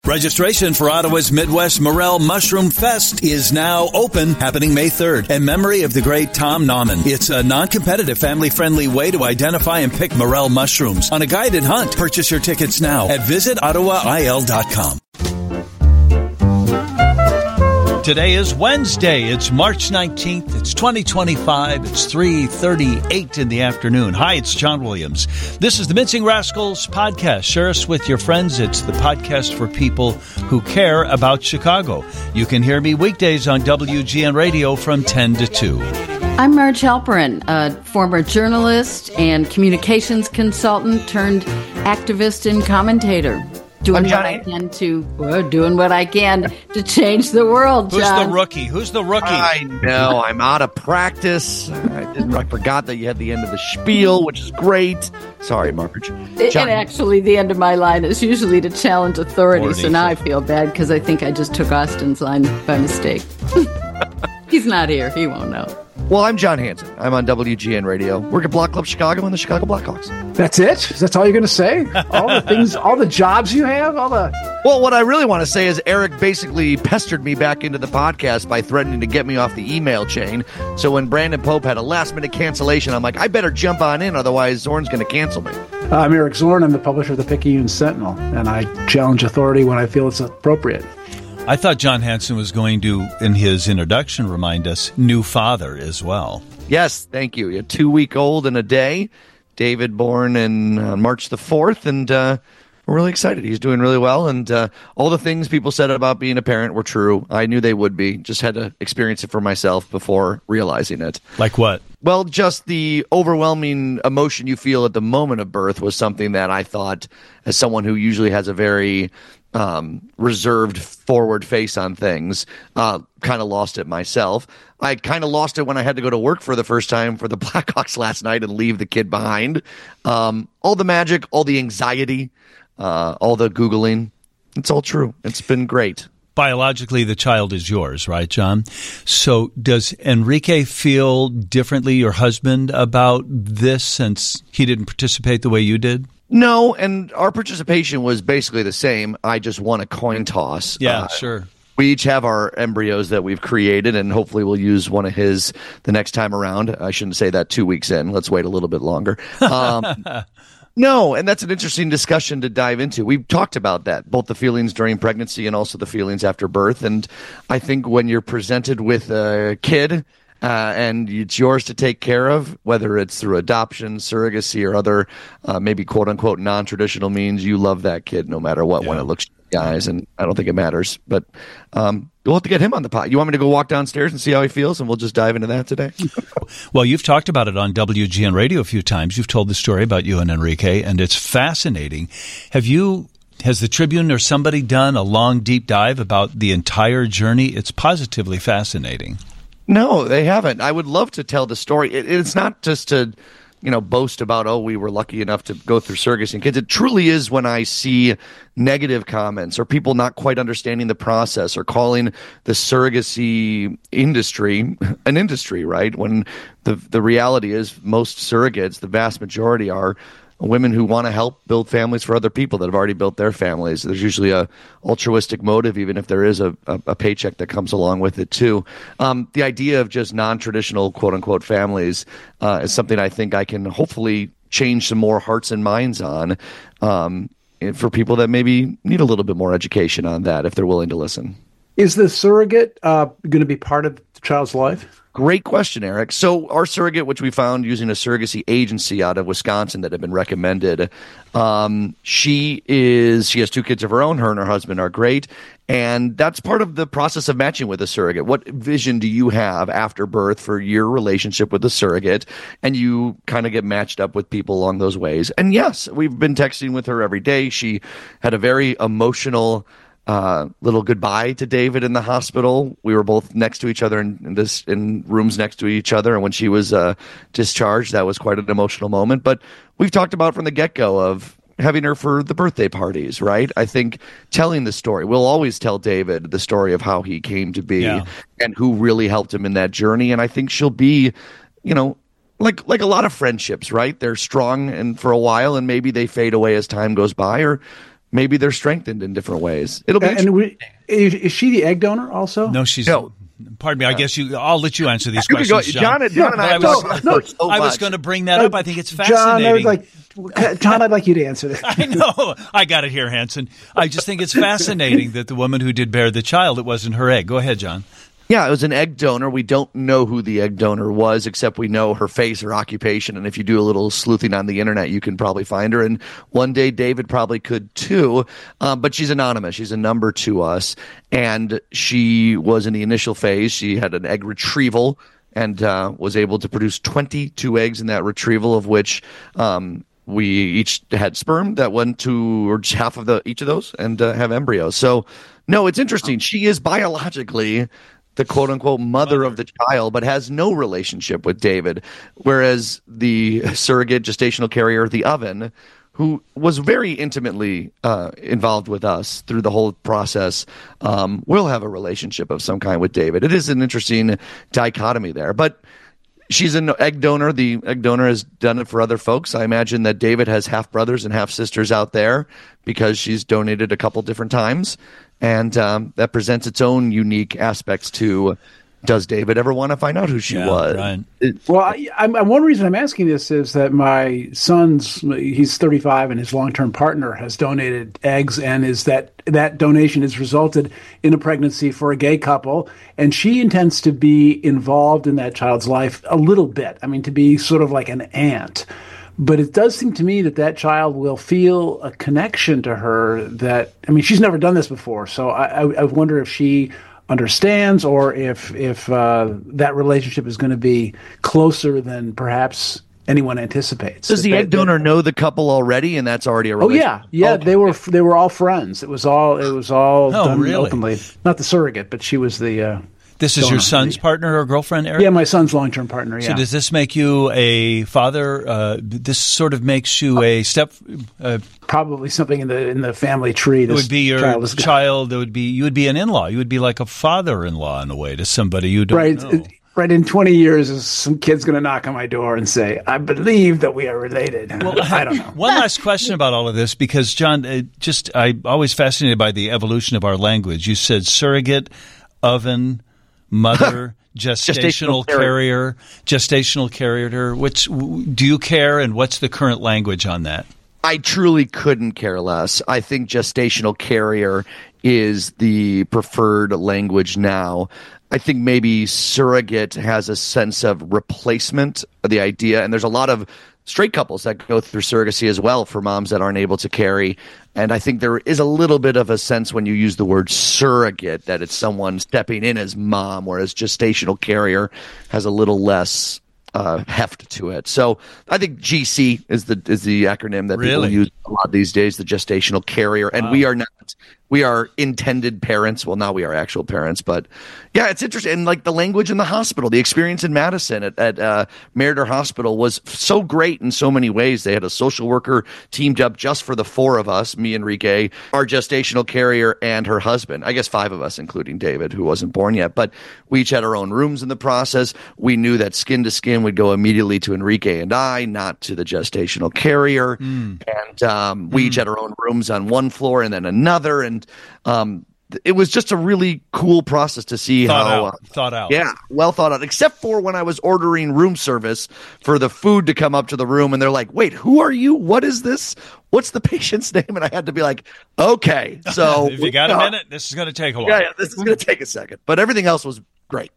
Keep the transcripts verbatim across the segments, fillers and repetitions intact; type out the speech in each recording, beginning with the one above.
Registration for Ottawa's Midwest Morel Mushroom Fest is now open, happening May third, in memory of the great Tom Nauman. It's a non-competitive, family-friendly way to identify and pick morel mushrooms on a guided hunt. Purchase your tickets now at visit ottawa i l dot com. Today is Wednesday. It's March nineteenth. It's twenty twenty-five. It's three thirty-eight in the afternoon. Hi, it's John Williams. This is the Mincing Rascals podcast. Share us with your friends. It's the podcast for people who care about Chicago. You can hear me weekdays on W G N Radio from ten to two. I'm Marge Halperin, a former journalist and communications consultant turned activist and commentator. Doing what I can to well, doing what I can to change the world, John. Who's the rookie? Who's the rookie? I know. I'm out of practice. I didn't. I forgot that you had the end of the spiel, which is great. Sorry, Margaret. And actually, the end of my line is usually to challenge authority. authority. So now I feel bad because I think I just took Austin's line by mistake. He's not here. He won't know. Well, I'm John Hanson. I'm on W G N Radio. Work at Block Club Chicago and the Chicago Blackhawks. That's it? That's all you're going to say? All the things, all the jobs you have? all the. Well, what I really want to say is Eric basically pestered me back into the podcast by threatening to get me off the email chain. So when Brandon Pope had a last-minute cancellation, I'm like, I better jump on in, otherwise Zorn's going to cancel me. Uh, I'm Eric Zorn. I'm the publisher of the Picayune Sentinel, and I challenge authority when I feel it's appropriate. I thought John Hanson was going to, in his introduction, remind us, new father as well. Yes, thank you. A two-week-old in a day. David born in uh, March the fourth, and uh, we're really excited. He's doing really well, and uh, all the things people said about being a parent were true. I knew they would be. Just had to experience it for myself before realizing it. Like what? Well, just the overwhelming emotion you feel at the moment of birth was something that I thought, as someone who usually has a very um, reserved forward face on things, uh, kind of lost it myself. I kind of lost it when I had to go to work for the first time for the Blackhawks last night and leave the kid behind. Um, all the magic, all the anxiety, uh, all the Googling, it's all true. It's been great. Biologically, the child is yours, right, John? So does Enrique feel differently, your husband, about this since he didn't participate the way you did? No, and our participation was basically the same. I just won a coin toss. Yeah, uh, sure. We each have our embryos that we've created, and hopefully we'll use one of his the next time around. I shouldn't say that two weeks in. Let's wait a little bit longer. Um, no, and that's an interesting discussion to dive into. We've talked about that, both the feelings during pregnancy and also the feelings after birth. And I think when you're presented with a kid uh, and it's yours to take care of, whether it's through adoption, surrogacy, or other uh, maybe quote-unquote non-traditional means, you love that kid no matter what, yeah. when it looks guys, and I don't think it matters. But um, we'll have to get him on the pod. You want me to go walk downstairs and see how he feels, and we'll just dive into that today? Well, you've talked about it on W G N Radio a few times. You've told the story about you and Enrique, and it's fascinating. Have you, has the Tribune or somebody done a long, deep dive about the entire journey? It's positively fascinating. No, they haven't. I would love to tell the story. It, it's not just to, you know, boast about, oh, we were lucky enough to go through surrogacy and kids. It truly is when I see negative comments or people not quite understanding the process or calling the surrogacy industry an industry, right? When the the reality is most surrogates, the vast majority are women who want to help build families for other people that have already built their families. There's usually a altruistic motive, even if there is a, a, a paycheck that comes along with it too. Um, the idea of just non-traditional quote unquote families uh, is something I think I can hopefully change some more hearts and minds on um, for people that maybe need a little bit more education on that if they're willing to listen. Is the surrogate uh, going to be part of the child's life? Great question, Eric. So our surrogate, which we found using a surrogacy agency out of Wisconsin that had been recommended, um, she is she has two kids of her own. Her and her husband are great. And that's part of the process of matching with a surrogate. What vision do you have after birth for your relationship with the surrogate? And you kind of get matched up with people along those ways. And yes, we've been texting with her every day. She had a very emotional Uh, little goodbye to David in the hospital. We were both next to each other in, in this in rooms next to each other, and when she was uh, discharged, that was quite an emotional moment. But we've talked about from the get-go of having her for the birthday parties, right? I think telling the story. We'll always tell David the story of how he came to be yeah. and who really helped him in that journey. And I think she'll be, you know, like like a lot of friendships, right? They're strong and for a while, and maybe they fade away as time goes by, or maybe they're strengthened in different ways. It'll be. And, and we, is, is she the egg donor also? No, she's. No. Pardon me. I guess you. I'll let you answer these You questions, go, John. John, John and I, I was, no, no, so I was much. going to bring that up. I think it's John, fascinating. I was like, John, I'd like you to answer this. I know. I got it here, Hanson. I just think it's fascinating that the woman who did bear the child, it wasn't her egg. Go ahead, John. Yeah, it was an egg donor. We don't know who the egg donor was, except we know her face, her occupation. And if you do a little sleuthing on the internet, you can probably find her. And one day David probably could too. Um, but she's anonymous. She's a number to us. And she was in the initial phase. She had an egg retrieval and uh, was able to produce twenty-two eggs in that retrieval, of which um, we each had sperm that went to or half of the each of those and uh, have embryos. So, no, it's interesting. She is biologically the quote-unquote mother, mother of the child, but has no relationship with David, whereas the surrogate gestational carrier, the oven, who was very intimately uh, involved with us through the whole process, um, will have a relationship of some kind with David. It is an interesting dichotomy there, but she's an egg donor. The egg donor has done it for other folks. I imagine that David has half brothers and half sisters out there because she's donated a couple different times. And um, that presents its own unique aspects to, does David ever want to find out who she yeah, was? Right. It, well, I, I'm, one reason I'm asking this is that my son's, he's thirty-five, and his long-term partner has donated eggs, and is that that donation has resulted in a pregnancy for a gay couple, and she intends to be involved in that child's life a little bit. I mean, to be sort of like an aunt. But it does seem to me that that child will feel a connection to her that, I mean, she's never done this before. So I, I, I wonder if she understands or if if uh, that relationship is going to be closer than perhaps anyone anticipates. Does the they, egg donor they, know the couple already, and that's already a relationship? Oh, yeah. Yeah, okay. they were they were all friends. It was all, it was all oh, done really? openly. Not the surrogate, but she was the... Uh, This is your son's partner or girlfriend, Eric? Yeah, my son's long-term partner, yeah. So does this make you a father? Uh, this sort of makes you a step... Uh, Probably something in the in the family tree. It would be your child. child. It would be you would be an in-law. You would be like a father-in-law in a way to somebody you don't right, know. Right. In twenty years, some kid's going to knock on my door and say, "I believe that we are related." Well, I don't know. One last question about all of this, because John, it just I'm always fascinated by the evolution of our language. You said surrogate, oven, mother. Gestational, gestational carrier, gestational carrier. Which do you care, and what's the current language on that? I truly couldn't care less. I think gestational carrier is the preferred language now. I think maybe surrogate has a sense of replacement of the idea, and there's a lot of straight couples that go through surrogacy as well for moms that aren't able to carry. And I think there is a little bit of a sense when you use the word surrogate that it's someone stepping in as mom, whereas gestational carrier has a little less uh, heft to it. So I think G C is the is the acronym that really? people use a lot these days, the gestational carrier. And wow. we are not. We are intended parents. Well, now we are actual parents, but yeah, it's interesting. And like the language in the hospital, the experience in Madison at, at uh, Meriter Hospital was so great in so many ways. They had a social worker teamed up just for the four of us, me, Enrique, our gestational carrier, and her husband. I guess five of us, including David, who wasn't born yet. But we each had our own rooms in the process. We knew that skin to skin would go immediately to Enrique and I, not to the gestational carrier. Mm. And um, we mm. each had our own rooms on one floor and then another. And um, it was just a really cool process to see thought how out, uh, thought out. Yeah, well thought out. Except for when I was ordering room service for the food to come up to the room, and they're like, "Wait, who are you? What is this? What's the patient's name?" And I had to be like, "Okay, so if you got a minute, this is going to take a while." Yeah, yeah this is going to take a second, but everything else was great.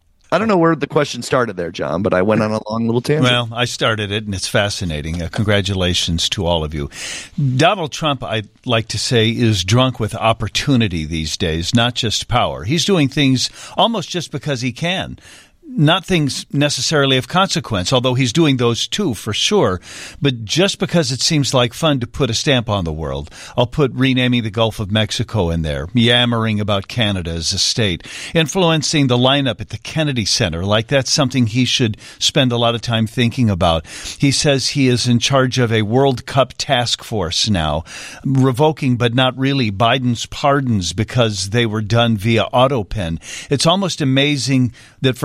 I don't know where the question started there, John, but I went on a long little tangent. Well, I started it, and it's fascinating. Uh, congratulations to all of you. Donald Trump, I'd like to say, is drunk with opportunity these days, not just power. He's doing things almost just because he can. Not things necessarily of consequence, although he's doing those too, for sure. But just because it seems like fun to put a stamp on the world, I'll put renaming the Gulf of Mexico in there, yammering about Canada as a state, influencing the lineup at the Kennedy Center, like that's something he should spend a lot of time thinking about. He says he is in charge of a World Cup task force now, revoking, but not really, Biden's pardons because they were done via autopen. It's almost amazing that for a guy who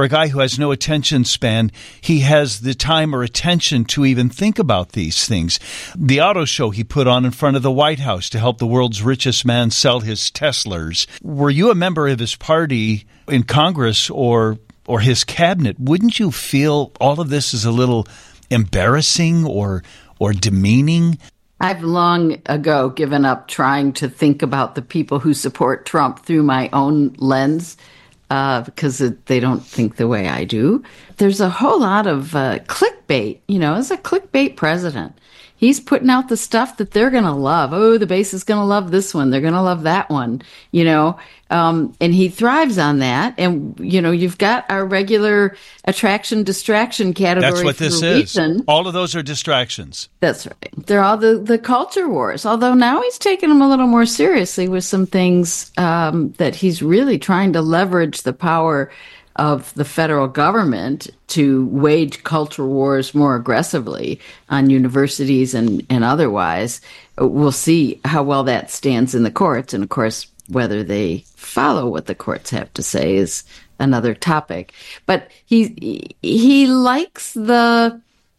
has no attention span, he has the time or attention to even think about these things. The auto show he put on in front of the White House to help the world's richest man sell his Teslas. Were you a member of his party in Congress or or his cabinet? Wouldn't you feel all of this is a little embarrassing or or demeaning? I've long ago given up trying to think about the people who support Trump through my own lens uh, because it, they don't think the way I do. There's a whole lot of uh, clickbait. You know, as a clickbait president, he's putting out the stuff that they're going to love. Oh, the base is going to love this one. They're going to love that one, you know, um, and he thrives on that. And, you know, you've got our regular attraction distraction category. That's what for this a is. reason. All of those are distractions. That's right. They're all the, the culture wars, although now he's taking them a little more seriously with some things um, that he's really trying to leverage the power of the federal government to wage culture wars more aggressively on universities and, and otherwise. We'll see how well that stands in the courts. And of course, whether they follow what the courts have to say is another topic. But he, he likes the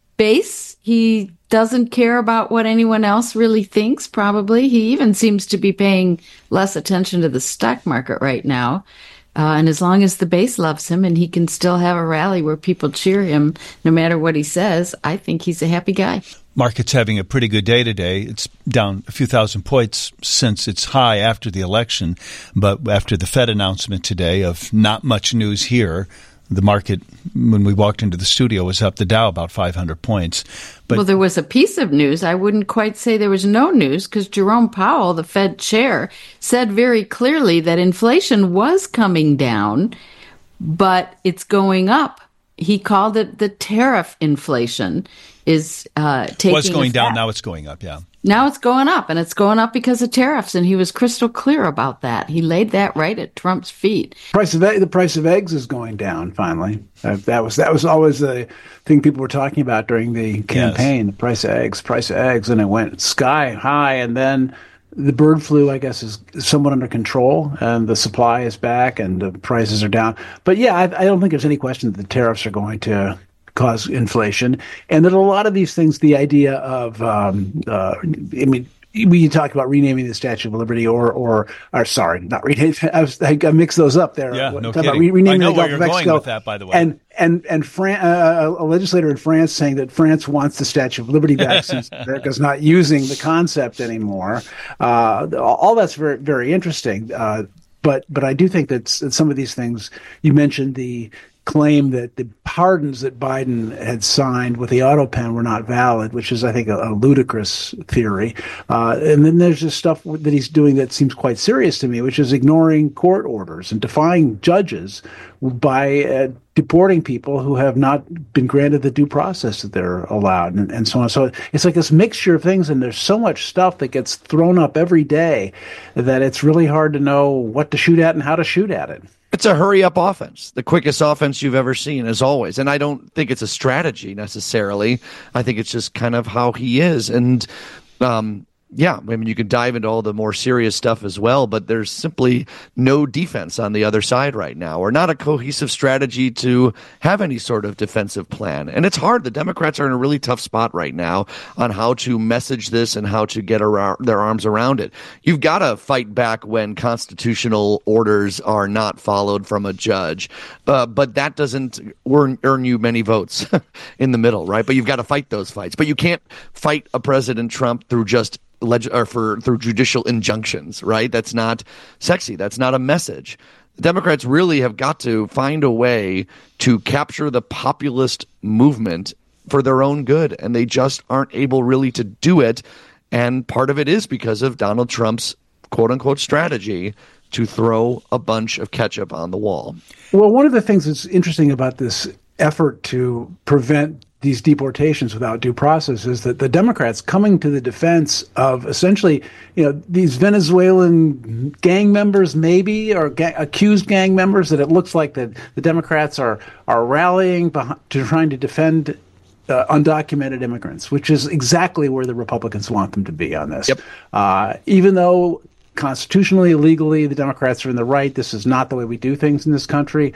base. He doesn't care about what anyone else really thinks, probably. He even seems to be paying less attention to the stock market right now. Uh, and as long as the base loves him and he can still have a rally where people cheer him no matter what he says, I think he's a happy guy. Market's having a pretty good day today. It's down a few thousand points since its high after the election. But after the Fed announcement today of not much news here, the market, when we walked into the studio, was up the Dow about five hundred points. But well, there was a piece of news. I wouldn't quite say there was no news because Jerome Powell, the Fed chair, said very clearly that inflation was coming down, but it's going up. He called it the tariff inflation is uh, taking was going effect. down, now it's going up, yeah. Now it's going up, and it's going up because of tariffs, and he was crystal clear about that. He laid that right at Trump's feet. Price of the price of eggs is going down. Finally, uh, that was that was always the thing people were talking about during the campaign. Yes. The price of eggs, price of eggs, and it went sky high. And then the bird flu, I guess, is somewhat under control, and the supply is back, and the prices are down. But yeah, I, I don't think there's any question that the tariffs are going to cause inflation, and that a lot of these things, the idea of, um, uh, I mean, when you talk about renaming the Statue of Liberty, or, or, or sorry, not renaming, I, was, I mixed those up there. Yeah, no talk kidding. About re- renaming I know the where Gulf you're of Mexico, going with that, by the way. And and and Fran- uh, a legislator in France saying that France wants the Statue of Liberty back since America's not using the concept anymore. Uh, all that's very very interesting. Uh, but but I do think that some of these things you mentioned, the claim that the pardons that Biden had signed with the auto pen were not valid, which is, I think, a, a ludicrous theory. Uh, and then there's just stuff that he's doing that seems quite serious to me, which is ignoring court orders and defying judges by uh, deporting people who have not been granted the due process that they're allowed, and, and so on. So it's like this mixture of things, and there's so much stuff that gets thrown up every day that it's really hard to know what to shoot at and how to shoot at it. It's a hurry-up offense, the quickest offense you've ever seen, as always. And I don't think it's a strategy necessarily. I think it's just kind of how he is. And, um, yeah, I mean, you can dive into all the more serious stuff as well, but there's simply no defense on the other side right now, or not a cohesive strategy to have any sort of defensive plan. And it's hard. The Democrats are in a really tough spot right now on how to message this and how to get around, their arms around it. You've got to fight back when constitutional orders are not followed from a judge, uh, but that doesn't earn, earn you many votes in the middle, right? But you've got to fight those fights. But you can't fight a President Trump through just Leg- or for through judicial injunctions, right? That's not sexy. That's not a message. The Democrats really have got to find a way to capture the populist movement for their own good, and they just aren't able really to do it. And part of it is because of Donald Trump's quote-unquote strategy to throw a bunch of ketchup on the wall. Well, one of the things that's interesting about this effort to prevent these deportations without due process is that the Democrats coming to the defense of essentially, you know, these Venezuelan gang members, maybe, or ga- accused gang members, that it looks like that the Democrats are are rallying behind, to trying to defend uh, undocumented immigrants, which is exactly where the Republicans want them to be on this. Yep. Uh, even though constitutionally, legally, the Democrats are in the right, this is not the way we do things in this country.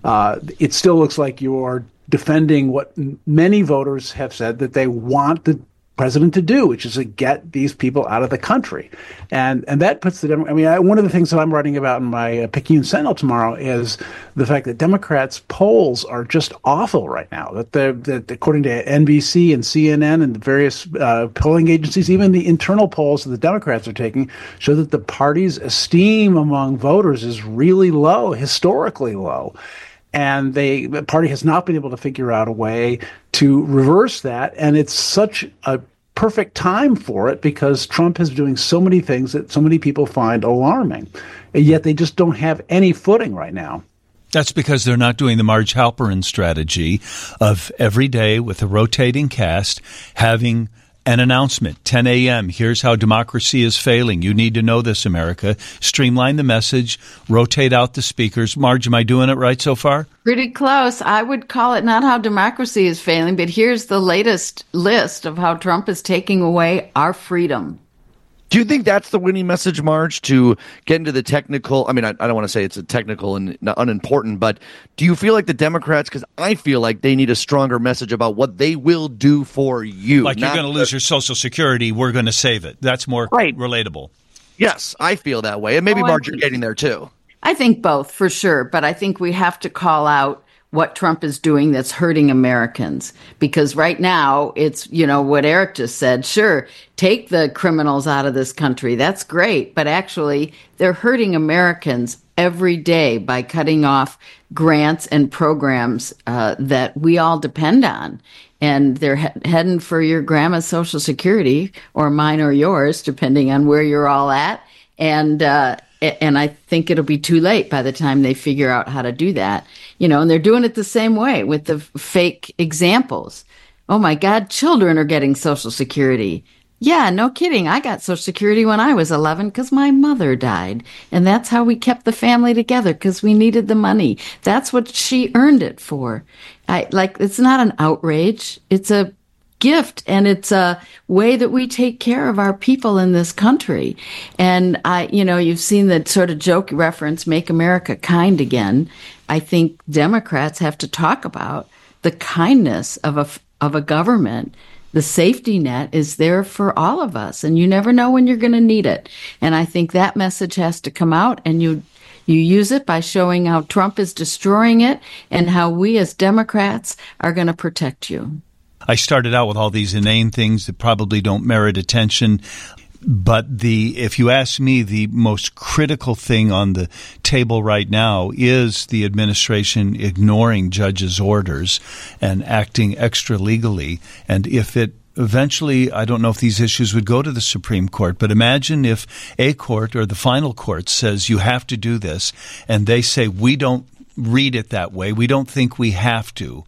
uh, it still looks like you're defending what many voters have said that they want the president to do, which is to get these people out of the country. And and that puts the Dem- I mean, I, one of the things that I'm writing about in my uh, Picayune Sentinel tomorrow is the fact that Democrats' polls are just awful right now. That, that according to N B C and C N N and the various uh, polling agencies, even the internal polls that the Democrats are taking show that the party's esteem among voters is really low, historically low. And they, the party has not been able to figure out a way to reverse that. And it's such a perfect time for it because Trump is doing so many things that so many people find alarming. And yet they just don't have any footing right now. That's because they're not doing the Marge Halperin strategy of every day with a rotating cast having an announcement, ten a.m., here's how democracy is failing. You need to know this, America. Streamline the message, rotate out the speakers. Marge, am I doing it right so far? Pretty close. I would call it not how democracy is failing, but here's the latest list of how Trump is taking away our freedom. Do you think that's the winning message, Marge, to get into the technical? I mean, I, I don't want to say it's a technical and unimportant, but do you feel like the Democrats, because I feel like they need a stronger message about what they will do for you. Like you're going to lose your Social Security, we're going to save it. That's more right. relatable. Yes, I feel that way. And maybe, oh, Marge, you're getting there too. I think both, for sure. But I think we have to call out what Trump is doing that's hurting Americans. Because right now, it's, you know, what Eric just said. Sure, take the criminals out of this country. That's great. But actually, they're hurting Americans every day by cutting off grants and programs uh, that we all depend on. And they're he- heading for your grandma's Social Security, or mine or yours, depending on where you're all at. And uh And I think it'll be too late by the time they figure out how to do that. You know, and they're doing it the same way with the f- fake examples. Oh, my God, children are getting Social Security. Yeah, no kidding. I got Social Security when I was eleven because my mother died. And that's how we kept the family together, because we needed the money. That's what she earned it for. I, like, it's not an outrage. It's a gift, and it's a way that we take care of our people in this country. And I, you know, you've seen the sort of joke reference, "Make America Kind Again." I think Democrats have to talk about the kindness of a of a government. The safety net is there for all of us, and you never know when you're going to need it. And I think that message has to come out, and you you use it by showing how Trump is destroying it and how we as Democrats are going to protect you. I started out with all these inane things that probably don't merit attention. But the, if you ask me, the most critical thing on the table right now is the administration ignoring judges' orders and acting extra legally. And if it eventually, I don't know if these issues would go to the Supreme Court, but imagine if a court or the final court says you have to do this, and they say we don't read it that way, we don't think we have to.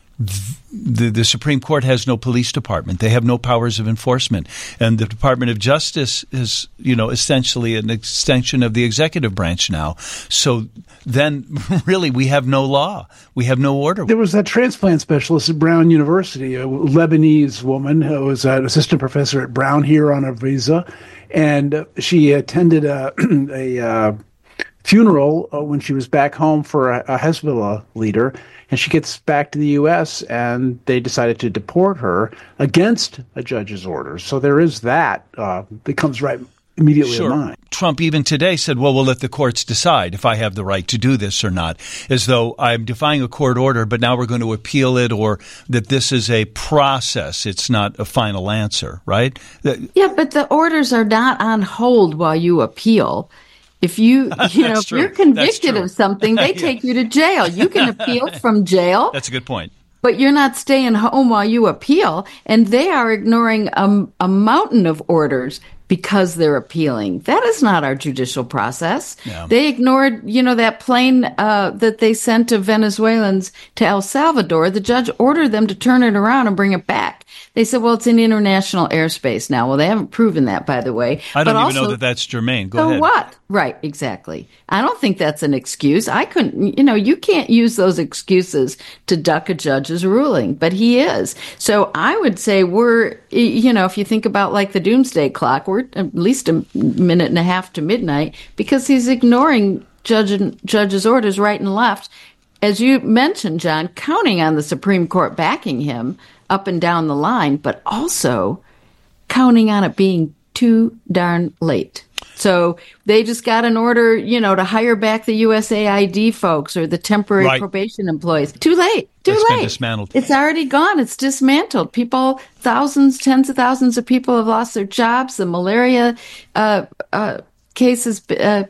The, the Supreme Court has no police department. They have no powers of enforcement. And the Department of Justice is, you know, essentially an extension of the executive branch now. So then really we have no law. We have no order. There was that transplant specialist at Brown University, a Lebanese woman who was an assistant professor at Brown here on a visa. And she attended a, a uh, funeral when she was back home for a, a Hezbollah leader. And she gets back to the U S, and they decided to deport her against a judge's orders. So there is that uh, that comes right immediately sure. to mind. Trump even today said, well, we'll let the courts decide if I have the right to do this or not, as though I'm defying a court order, but now we're going to appeal it, or that this is a process. It's not a final answer, right? Yeah, but the orders are not on hold while you appeal. If you, you know, if you're convicted of something, they take yeah. you to jail. You can appeal from jail. That's a good point. But you're not staying home while you appeal. And they are ignoring a, a mountain of orders because they're appealing. That is not our judicial process. Yeah. They ignored, you know, that plane uh, that they sent of Venezuelans to El Salvador. The judge ordered them to turn it around and bring it back. They said, well, it's in international airspace now. Well, they haven't proven that, by the way. I don't but even also, know that that's germane. Go so ahead. What? Right, exactly. I don't think that's an excuse. I couldn't, you know, you can't use those excuses to duck a judge's ruling, but he is. So I would say we're, you know, if you think about like the doomsday clock, we're at least a minute and a half to midnight because he's ignoring judge, judge's orders right and left. as you mentioned, John, counting on the Supreme Court backing him up and down the line, but also counting on it being too darn late. So they just got an order, you know, to hire back the U S A I D folks or the temporary right. probation employees. Too late. Too it's late. Been dismantled. It's already gone. It's dismantled. People, thousands, tens of thousands of people have lost their jobs. The malaria uh, uh, cases, uh,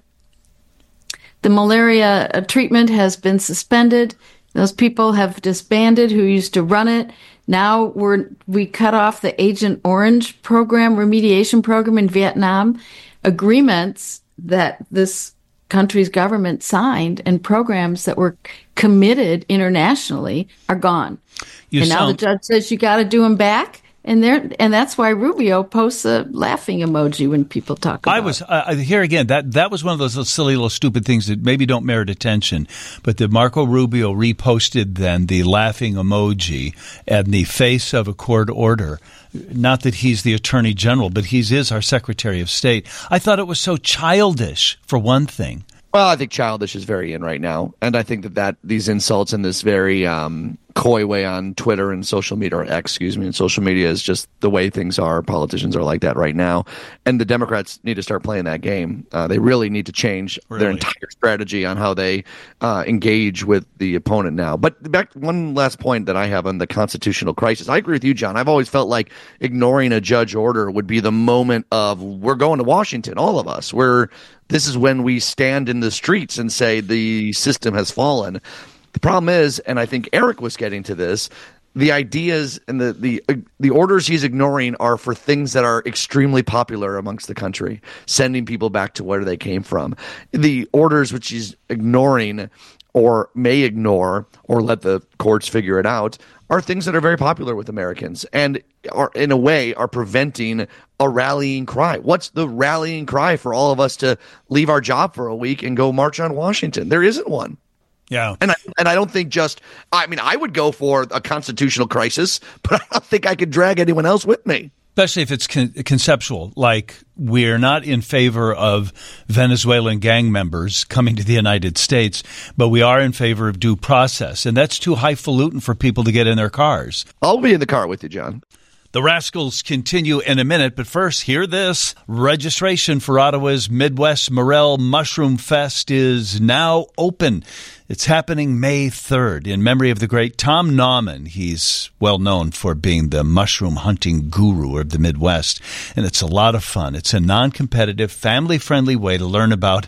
the malaria uh, treatment has been suspended. Those people have disbanded who used to run it. Now we're we cut off the Agent Orange program, remediation program in Vietnam. Agreements that this country's government signed and programs that were committed internationally are gone. You and sound- now the judge says you got to do them back. And there, and that's why Rubio posts a laughing emoji when people talk about I was uh, here again. That that was one of those little silly, little stupid things that maybe don't merit attention. But that Marco Rubio reposted then the laughing emoji in the face of a court order. Not that he's the Attorney General, but he is our Secretary of State. I thought it was so childish, for one thing. Well, I think childish is very in right now, and I think that, that these insults in this very um, coy way on Twitter and social media, or X, excuse me, and social media is just the way things are. Politicians are like that right now, and the Democrats need to start playing that game. Uh, they really need to change really? their entire strategy on how they uh, engage with the opponent now. But back one last point that I have on the constitutional crisis. I agree with you, John. I've always felt like ignoring a judge order would be the moment of we're going to Washington, all of us. We're This is when we stand in the streets and say the system has fallen. The problem is, and I think Eric was getting to this, the ideas and the the the orders he's ignoring are for things that are extremely popular amongst the country, sending people back to where they came from. The orders which he's ignoring or may ignore or let the courts figure it out are things that are very popular with Americans and are, in a way, are preventing a rallying cry. What's the rallying cry for all of us to leave our job for a week and go march on Washington? There isn't one. Yeah. And I, and I don't think just, I mean, I would go for a constitutional crisis, but I don't think I could drag anyone else with me. Especially if it's con- conceptual, like we're not in favor of Venezuelan gang members coming to the United States, but we are in favor of due process. And that's too highfalutin for people to get in their cars. I'll be in the car with you, John. The Rascals continue in a minute, but first, hear this. Registration for Ottawa's Midwest Morel Mushroom Fest is now open. It's happening May third in memory of the great Tom Nauman. He's well known for being the mushroom hunting guru of the Midwest, and it's a lot of fun. It's a non-competitive, family-friendly way to learn about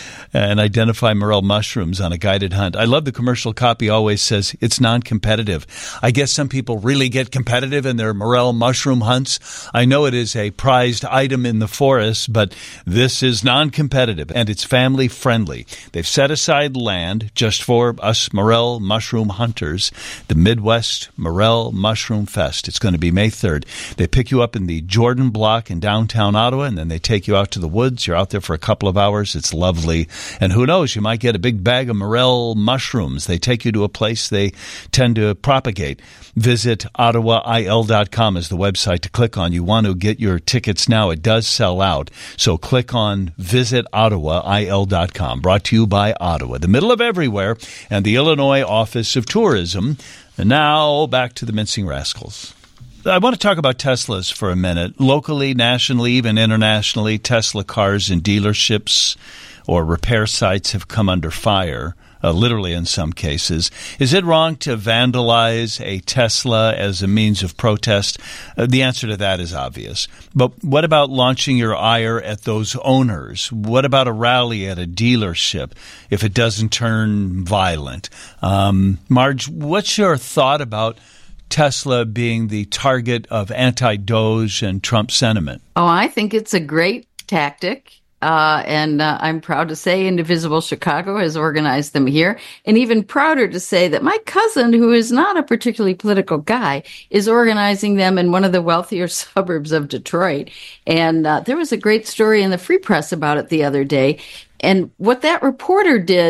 and identify morel mushrooms on a guided hunt. I love the commercial copy always says it's non-competitive. I guess some people really get competitive in their morel mushroom hunts. I know it is a prized item in the forest, but this is non-competitive, and it's family-friendly. They've set aside land just for us morel mushroom hunters, the Midwest Morel Mushroom Fest. It's going to be May third. They pick you up in the Jordan Block in downtown Ottawa, and then they take you out to the woods. You're out there for a couple of hours. It's lovely. And who knows, you might get a big bag of morel mushrooms. They take you to a place they tend to propagate. Visit Ottawa I L dot com is the website to click on. You want to get your tickets now. It does sell out. So click on Visit Ottawa I L dot com. Brought to you by Ottawa, the middle of everywhere, and the Illinois Office of Tourism. And now back to the Mincing Rascals. I want to talk about Teslas for a minute. Locally, nationally, even internationally, Tesla cars and dealerships or repair sites have come under fire. Uh, literally in some cases. Is it wrong to vandalize a Tesla as a means of protest? Uh, the answer to that is obvious. But what about launching your ire at those owners? What about a rally at a dealership if it doesn't turn violent? Um, Marge, what's your thought about Tesla being the target of anti-Doge and Trump sentiment? Oh, I think it's a great tactic. Uh, and uh, I'm proud to say Indivisible Chicago has organized them here. And even prouder to say that my cousin, who is not a particularly political guy, is organizing them in one of the wealthier suburbs of Detroit. And uh, there was a great story in the Free Press about it the other day. And what that reporter did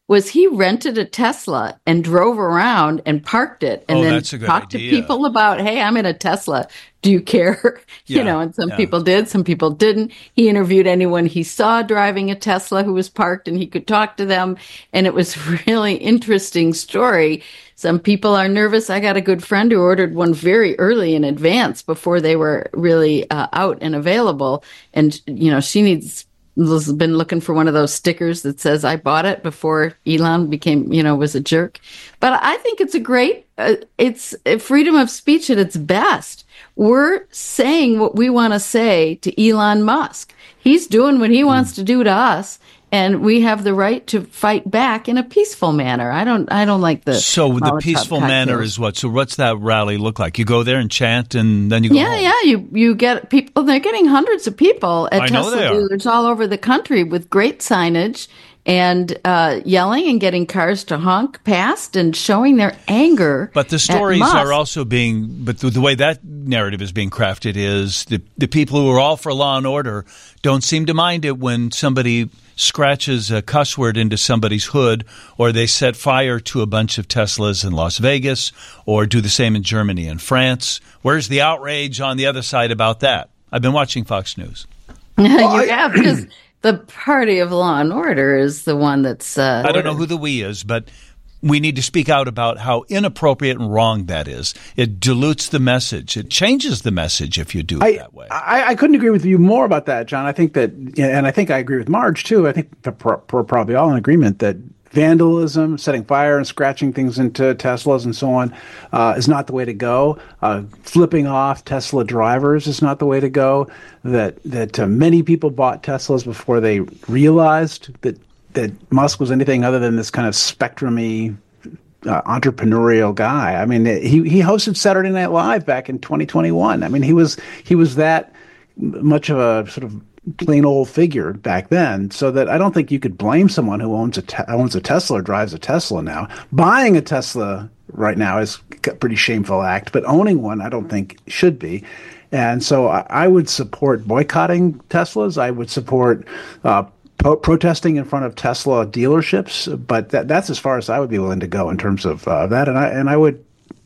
was he rented a Tesla and drove around and parked it and oh, then that's a good talked idea. to people about, hey, I'm in a Tesla. Do you care? Yeah, you know, and some yeah. people did, some people didn't. He interviewed anyone he saw driving a Tesla who was parked and he could talk to them. And it was a really interesting story. Some people are nervous. I got a good friend who ordered one very early in advance before they were really uh, out and available. And, you know, she needs has been looking for one of those stickers that says I bought it before Elon became, you know, was a jerk. But I think it's a great, uh, it's uh, freedom of speech at its best. We're saying what we want to say to Elon Musk. He's doing what he wants to do to us, and we have the right to fight back in a peaceful manner. I don't, I don't like the So the Molotov peaceful cocktails. manner is what? So what's that rally look like? You go there and chant, and then you go Yeah, home. yeah. You you get people. They're getting hundreds of people at I know Tesla they are. dealers all over the country with great signage and uh, yelling and getting cars to honk past and showing their anger. But the at stories Musk. are also being, but the, the way that narrative is being crafted is the, the people who are all for law and order don't seem to mind it when somebody scratches a cuss word into somebody's hood, or they set fire to a bunch of Teslas in Las Vegas, or do the same in Germany and France. Where's the outrage on the other side about that? I've been watching Fox News. you have because the party of law and order is the one that's. Uh, I don't know who the we is, but we need to speak out about how inappropriate and wrong that is. It dilutes the message. It changes the message if you do it I, that way. I, I couldn't agree with you more about that, John. I think that, and I think I agree with Marge too. I think we're probably all in agreement that vandalism, setting fire and scratching things into Teslas and so on, uh, is not the way to go. Uh, flipping off Tesla drivers is not the way to go. That that uh, many people bought Teslas before they realized that that Musk was anything other than this kind of spectrum-y uh, entrepreneurial guy. I mean, he he hosted Saturday Night Live back in twenty twenty-one. I mean, he was he was that much of a sort of plain old figure back then, so that I don't think you could blame someone who owns a te- owns a Tesla or drives a Tesla now. Buying a Tesla right now is a pretty shameful act, but owning one I don't think should be. And so I, I would support boycotting Teslas. I would support uh, pro- protesting in front of Tesla dealerships, but that, that's as far as I would be willing to go in terms of uh, that. And I and I would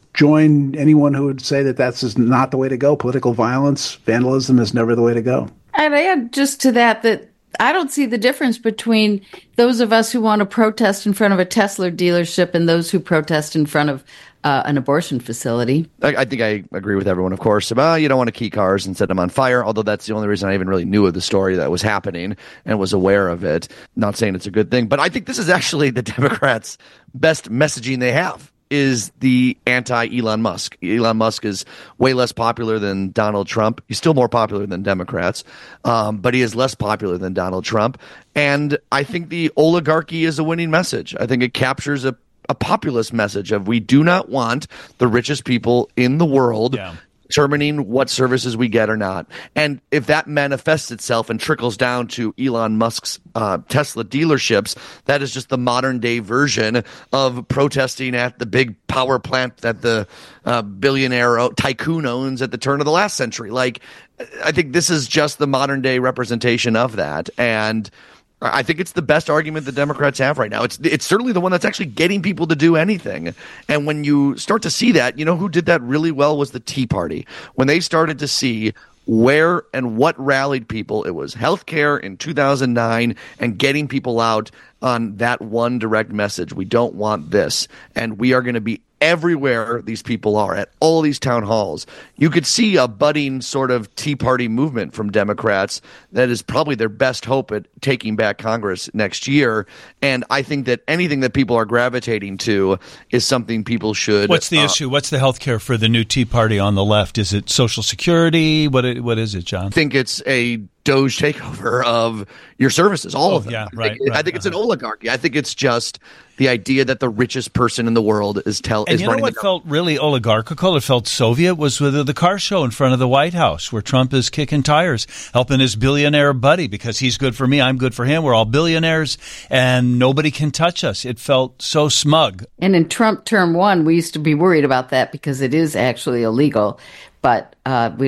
join anyone who would say that that's just not the way to go. Political violence, vandalism is never the way to go. I'd add just to that that I don't see the difference between those of us who want to protest in front of a Tesla dealership and those who protest in front of uh, an abortion facility. I, I think I agree with everyone, of course, about you don't want to key cars and set them on fire, although that's the only reason I even really knew of the story that was happening and was aware of it. Not saying it's a good thing, but I think this is actually the Democrats' best messaging they have. Is the anti-Elon Musk. Elon Musk is way less popular than Donald Trump. He's still more popular than Democrats, um, but he is less popular than Donald Trump. And I think the oligarchy is a winning message. I think it captures a, a populist message of we do not want the richest people in the world yeah. determining what services we get or not. And if that manifests itself and trickles down to Elon Musk's uh, Tesla dealerships, that is just the modern day version of protesting at the big power plant that the uh, billionaire tycoon owns at the turn of the last century. Like, I think this is just the modern day representation of that. And I think it's the best argument the Democrats have right now. It's it's certainly the one that's actually getting people to do anything. And when you start to see that, you know who did that really well was the Tea Party. When they started to see where and what rallied people, it was healthcare in two thousand nine and getting people out on that one direct message. We don't want this. And we are going to be everywhere these people are, at all these town halls. You could see a budding sort of Tea Party movement from Democrats that is probably their best hope at taking back Congress next year. And I think that anything that people are gravitating to is something people should. What's the uh, issue? What's the health care for the new Tea Party on the left? Is it Social Security? What What is it, John? I think it's a Doge takeover of your services, all oh, of them. Yeah, I right, think, right, I think it's uh-huh. an oligarchy. I think it's just the idea that the richest person in the world is tell and is you know running. what the felt really oligarchical? It felt Soviet. Was with the car show in front of the White House, where Trump is kicking tires, helping his billionaire buddy because he's good for me, I'm good for him. We're all billionaires, and nobody can touch us. It felt so smug. And in Trump term one, we used to be worried about that because it is actually illegal, but uh, we don't.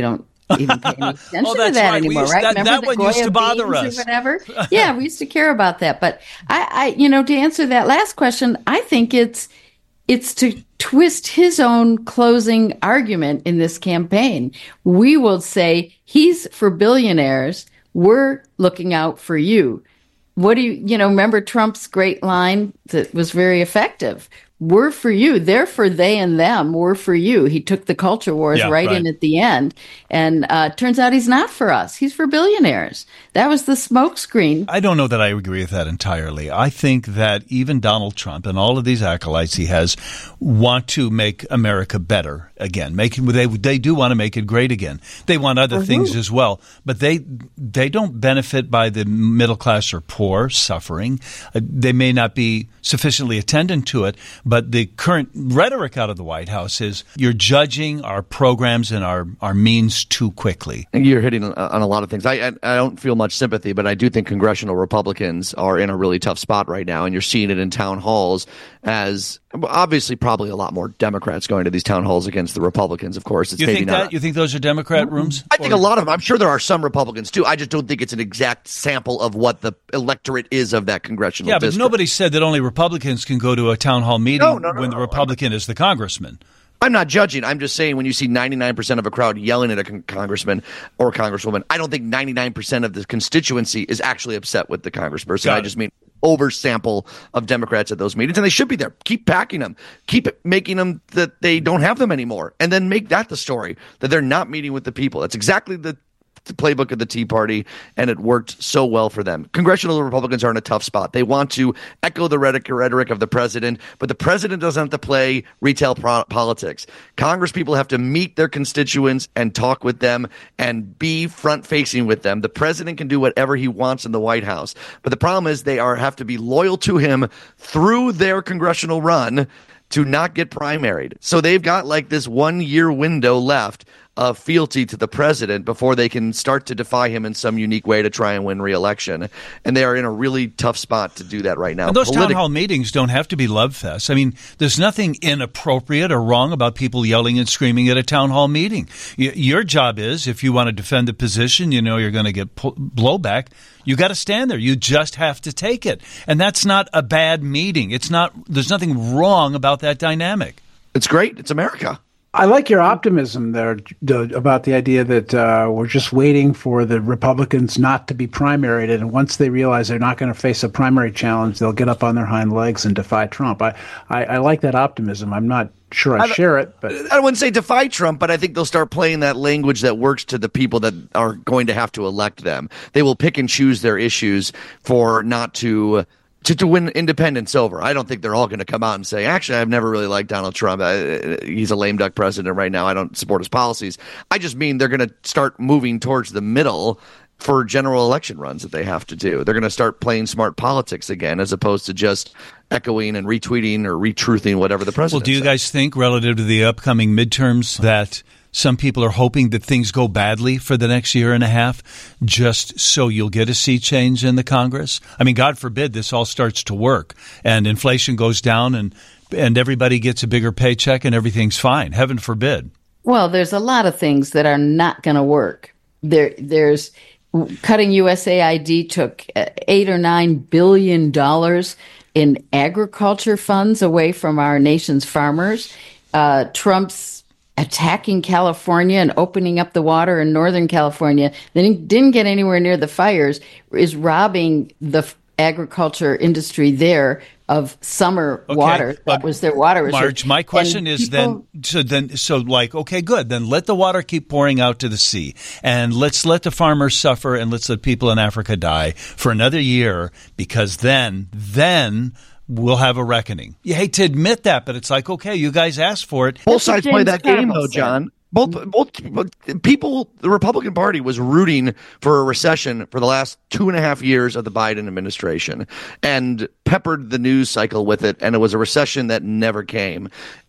even pay any attention oh, to that right. anymore, used, right? That, Remember that the one Goya used to bother beans us. Or whatever? Yeah, we used to care about that. But I, I, you know, to answer that last question, I think it's it's to twist his own closing argument in this campaign. We will say he's for billionaires. We're looking out for you. What do you, you know, remember Trump's great line that was very effective? We're for you. They're for they and them. We're for you. He took the culture wars yeah, right, right in at the end. And uh, turns out he's not for us. He's for billionaires. That was the smokescreen. I don't know that I agree with that entirely. I think that even Donald Trump and all of these acolytes he has want to make America better again. Make they they do want to make it great again. They want other mm-hmm. things as well, but they they don't benefit by the middle class or poor suffering. Uh, they may not be sufficiently attendant to it, but the current rhetoric out of the White House is you're judging our programs and our, our means too quickly. You're hitting on a lot of things. I, I I don't feel much sympathy, but I do think congressional Republicans are in a really tough spot right now, and you're seeing it in town halls as obviously probably a lot more Democrats going to these town halls against the Republicans, of course. It's you maybe think not that? You think those are Democrat rooms? I think or? a lot of them. I'm sure there are some Republicans, too. I just don't think it's an exact sample of what the electorate is of that congressional yeah, district. But nobody said that only Republicans can go to a town hall meeting no, no, no, when no, the Republican is the congressman. I'm not judging. I'm just saying when you see ninety-nine percent of a crowd yelling at a con- congressman or congresswoman, I don't think ninety-nine percent of the constituency is actually upset with the congressperson. Got I just it. mean oversample of Democrats at those meetings, and they should be there. Keep packing them. Keep making them that they don't have them anymore, and then make that the story, that they're not meeting with the people. That's exactly the the playbook of the Tea Party, and it worked so well for them. Congressional Republicans are in a tough spot. They want to echo the rhetoric of the president, but the president doesn't have to play retail pro- politics. Congress people have to meet their constituents and talk with them and be front-facing with them. The president can do whatever he wants in the White House, but the problem is they are have to be loyal to him through their congressional run to not get primaried. So they've got like this one-year window left of fealty to the president before they can start to defy him in some unique way to try and win re-election. And they are in a really tough spot to do that right now. And those Politic- town hall meetings don't have to be love fests. I mean, there's nothing inappropriate or wrong about people yelling and screaming at a town hall meeting. Y- your job is, if you want to defend the position, you know you're going to get po- blowback, you got to stand there. You just have to take it. And that's not a bad meeting. It's not. There's nothing wrong about that dynamic. It's great. It's America. I like your optimism there about the idea that uh, we're just waiting for the Republicans not to be primaried, and once they realize they're not going to face a primary challenge, they'll get up on their hind legs and defy Trump. I, I, I like that optimism. I'm not sure I, I share it, but I wouldn't say defy Trump, but I think they'll start playing that language that works to the people that are going to have to elect them. They will pick and choose their issues for not to. To, to win independence over. I don't think they're all going to come out and say, actually, I've never really liked Donald Trump. I, he's a lame duck president right now. I don't support his policies. I just mean they're going to start moving towards the middle for general election runs that they have to do. They're going to start playing smart politics again, as opposed to just echoing and retweeting or retruthing whatever the president Well, do you said. guys think, relative to the upcoming midterms, that some people are hoping that things go badly for the next year and a half just so you'll get a sea change in the Congress? I mean, God forbid this all starts to work and inflation goes down and and everybody gets a bigger paycheck and everything's fine. Heaven forbid. Well, there's a lot of things that are not going to work. There, there's cutting U S A I D took eight or nine billion dollars in agriculture funds away from our nation's farmers. Uh, Trump's attacking California and opening up the water in Northern California, then he didn't get anywhere near the fires, is robbing the f- agriculture industry there of summer okay, water. That was their water reserve. Marge, my question and is people, then, so then, so like, okay, good. Then let the water keep pouring out to the sea and let's let the farmers suffer and let's let people in Africa die for another year, because then, then we'll have a reckoning. You hate to admit that, but it's like, okay, you guys asked for it. Both sides play that game, though, said. John. Both, both, both people, the Republican Party was rooting for a recession for the last two and a half years of the Biden administration and peppered the news cycle with it, and it was a recession that never came.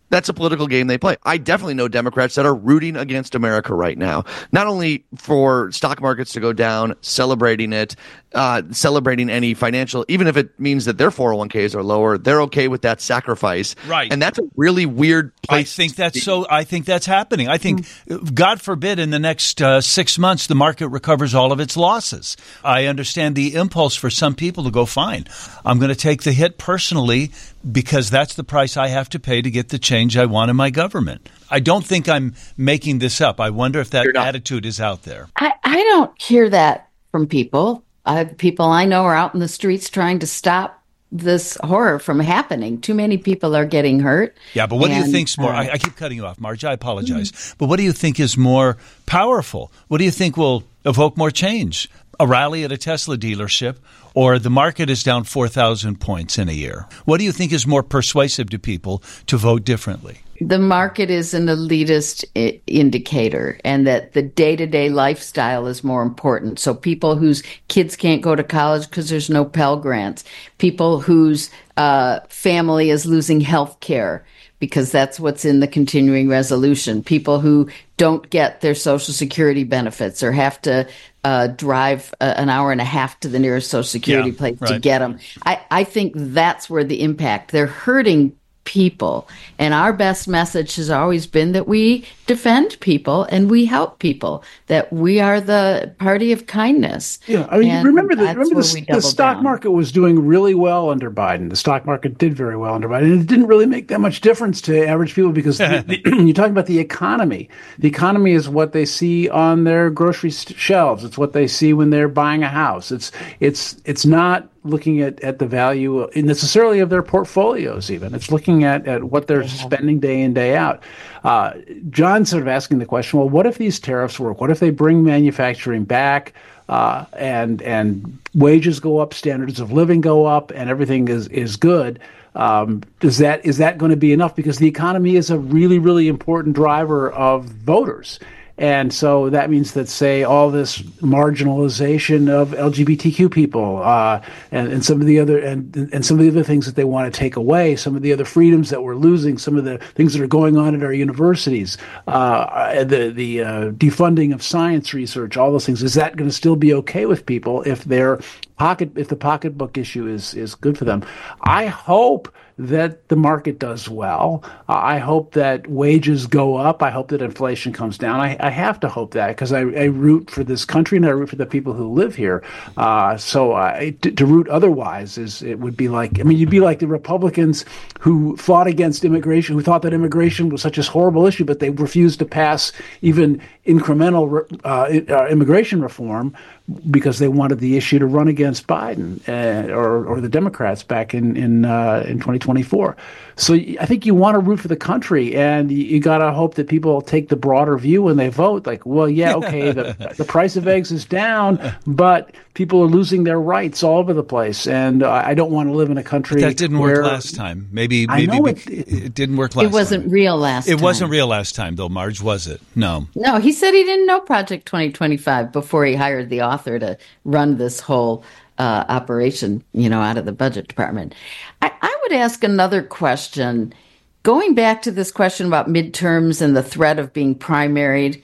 That's a political game they play. I definitely know Democrats that are rooting against America right now, not only for stock markets to go down, celebrating it, uh, celebrating any financial, even if it means that their four oh one k's are lower, they're okay with that sacrifice. Right. And that's a really weird place. I think that's so. I think that's happening. I think, mm-hmm. God forbid, in the next uh, six months, the market recovers all of its losses. I understand the impulse for some people to go, fine, I'm going to take the hit personally because that's the price I have to pay to get the change I want in my government. I don't think I'm making this up. I wonder if that attitude is out there. I, I don't hear that from people. Uh, people I know are out in the streets trying to stop this horror from happening. Too many people are getting hurt. Yeah, but what and, do you think's more? Uh, I, I keep cutting you off, Marge. I apologize. Mm-hmm. But what do you think is more powerful? What do you think will evoke more change? A rally at a Tesla dealership, or the market is down four thousand points in a year? What do you think is more persuasive to people to vote differently? The market is an elitist I- indicator, and that the day-to-day lifestyle is more important. So people whose kids can't go to college because there's no Pell Grants, people whose uh, family is losing health care because that's what's in the continuing resolution, people who don't get their Social Security benefits or have to uh, drive a, an hour and a half to the nearest Social Security yeah, place right. to get them. I, I think that's where the impact. They're hurting people. And our best message has always been that we defend people and we help people, that we are the party of kindness. Yeah, I mean, and remember, the, remember the, the stock down. market was doing really well under Biden. The stock market did very well under Biden. And it didn't really make that much difference to average people because the, the, you're talking about the economy. The economy is what they see on their grocery shelves. It's what they see when they're buying a house. It's it's it's not looking at, at the value necessarily of their portfolios even. It's looking at, at what they're spending day in, day out. Uh, John's sort of asking the question, well, what if these tariffs work? What if they bring manufacturing back uh, and and wages go up, standards of living go up, and everything is, is good? Um, does that is that going to be enough? Because the economy is a really, really important driver of voters. And so that means that, say, all this marginalization of L G B T Q people uh, and, and some of the other and, and some of the other things that they want to take away, some of the other freedoms that we're losing, some of the things that are going on at our universities, uh, the the uh, defunding of science research, all those things. Is that going to still be okay with people if their pocket if the pocketbook issue is is good for them? I hope that the market does well. Uh, I hope that wages go up. I hope that inflation comes down. I, I have to hope that because I, I root for this country and I root for the people who live here. Uh, so uh, to, to root otherwise is it would be like, I mean, you'd be like the Republicans who fought against immigration, who thought that immigration was such a horrible issue, but they refused to pass even incremental uh, uh, immigration reform because they wanted the issue to run against Biden uh, or or the Democrats back in in uh, in twenty twenty-four. So I think you want to root for the country, and you, you got to hope that people take the broader view when they vote. Like, well, yeah, okay, the the price of eggs is down, but people are losing their rights all over the place, and uh, I don't want to live in a country but that didn't where, work last time. Maybe maybe I know it, it, it didn't work last time. It wasn't time. real last it time. It wasn't real last time, though, Marge, was it? No. No, he said he didn't know Project twenty twenty-five before he hired the author to run this whole uh, operation, you know, out of the budget department. I, I would ask another question. Going back to this question about midterms and the threat of being primaried,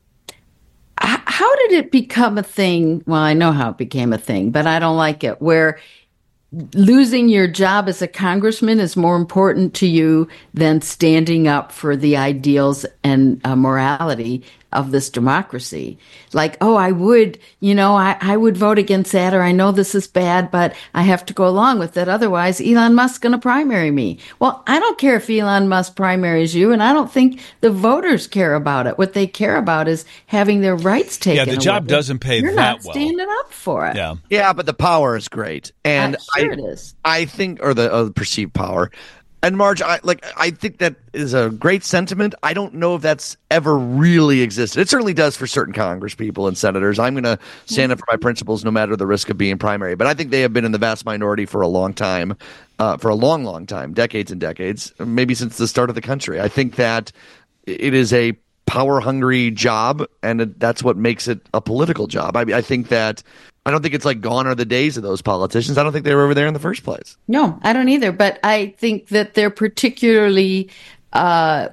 how did it become a thing? Well, I know how it became a thing, but I don't like it, where losing your job as a congressman is more important to you than standing up for the ideals and uh, morality of this democracy. Like, oh, I would, you know, I, I would vote against that, or I know this is bad, but I have to go along with it. Otherwise, Elon Musk's going to primary me. Well, I don't care if Elon Musk primaries you, and I don't think the voters care about it. What they care about is having their rights taken away. Yeah, the job away. doesn't pay You're that not well. standing up for it. Yeah, yeah, but the power is great, and uh, sure I, it is. I think, or the, or the perceived power. And Marge, I like. I think that is a great sentiment. I don't know if that's ever really existed. It certainly does for certain Congress people and senators. I'm going to stand up for my principles, no matter the risk of being primary. But I think they have been in the vast minority for a long time, uh, for a long, long time, decades and decades, maybe since the start of the country. I think that it is a power-hungry job, and it, that's what makes it a political job. I, I think that. I don't think it's like gone are the days of those politicians. I don't think they were ever there in the first place. No, I don't either. But I think that they're particularly uh,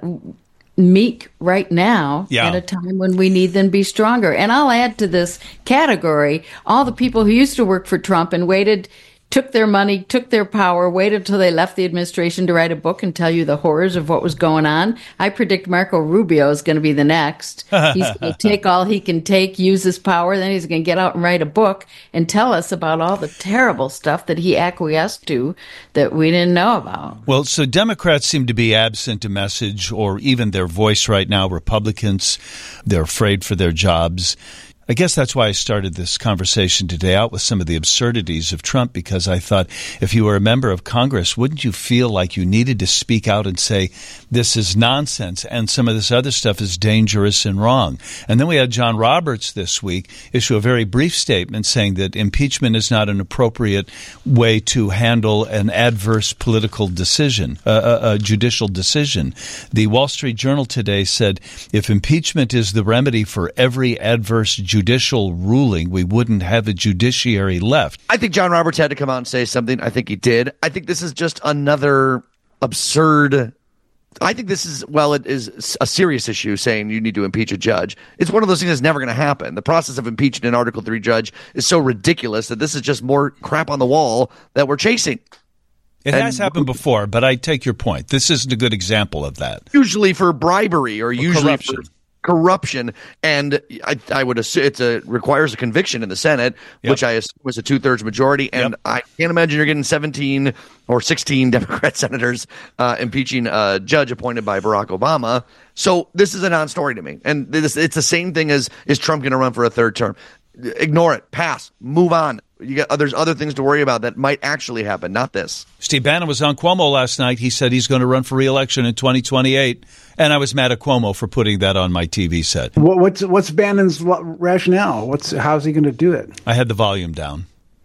meek right now yeah. at a time when we need them to be stronger. And I'll add to this category all the people who used to work for Trump and waited, took their money, took their power, waited until they left the administration to write a book and tell you the horrors of what was going on. I predict Marco Rubio is going to be the next. He's going to take all he can take, use his power, then he's going to get out and write a book and tell us about all the terrible stuff that he acquiesced to that we didn't know about. Well, so Democrats seem to be absent a message or even their voice right now. Republicans, they're afraid for their jobs. I guess that's why I started this conversation today out with some of the absurdities of Trump, because I thought if you were a member of Congress, wouldn't you feel like you needed to speak out and say, this is nonsense and some of this other stuff is dangerous and wrong? And then we had John Roberts this week issue a very brief statement saying that impeachment is not an appropriate way to handle an adverse political decision, uh, a, a judicial decision. The Wall Street Journal today said if impeachment is the remedy for every adverse judicial judicial ruling, we wouldn't have a judiciary left. I think John Roberts had to come out and say something. I think he did. I think this is just another absurd. I think this is, well, it is a serious issue saying you need to impeach a judge. It's one of those things that's never going to happen. The process of impeaching an Article three judge is so ridiculous that this is just more crap on the wall that we're chasing. It and has happened before, but I take your point. This isn't a good example of that. Usually for bribery or, or usually corruption. for corruption, and I, I would assume it's a requires a conviction in the Senate, yep. which I assume was a two thirds majority, and yep. I can't imagine you're getting seventeen or sixteen Democrat senators uh, impeaching a judge appointed by Barack Obama. So this is a non-story to me, and this, it's the same thing as is Trump going to run for a third term? Ignore it, pass, move on. You got there's other things to worry about that might actually happen, not this. Steve Bannon was on Cuomo last night. He said he's going to run for re-election in twenty twenty-eight, and I was mad at Cuomo for putting that on my T V set. What, what's what's Bannon's rationale? What's how's he going to do it? I had the volume down.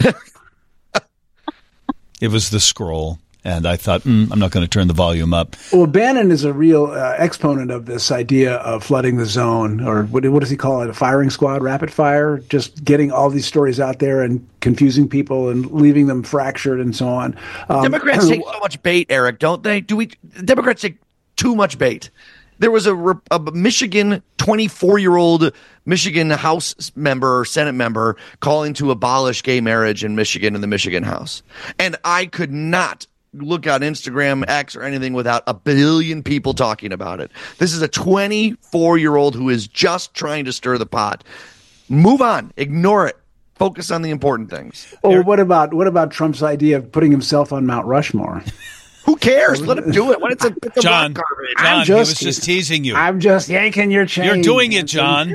It was the scroll. And I thought, mm, I'm not going to turn the volume up. Well, Bannon is a real uh, exponent of this idea of flooding the zone, or what, what does he call it? A firing squad, rapid fire, just getting all these stories out there and confusing people and leaving them fractured and so on. Um, Democrats take so much bait, Eric, don't they? Do we? Democrats take too much bait. There was a, a Michigan twenty-four-year-old Michigan House member or Senate member calling to abolish gay marriage in Michigan in the Michigan House. And I could not look on Instagram, X, or anything without a billion people talking about it. This is a twenty-four-year-old who is just trying to stir the pot. Move on. Ignore it. Focus on the important things. Oh, what about what about Trump's idea of putting himself on Mount Rushmore? Who cares? Let him do it. When it's a, it's a John, rock John, he was just teasing you. I'm just yanking your chain. You're doing it, John.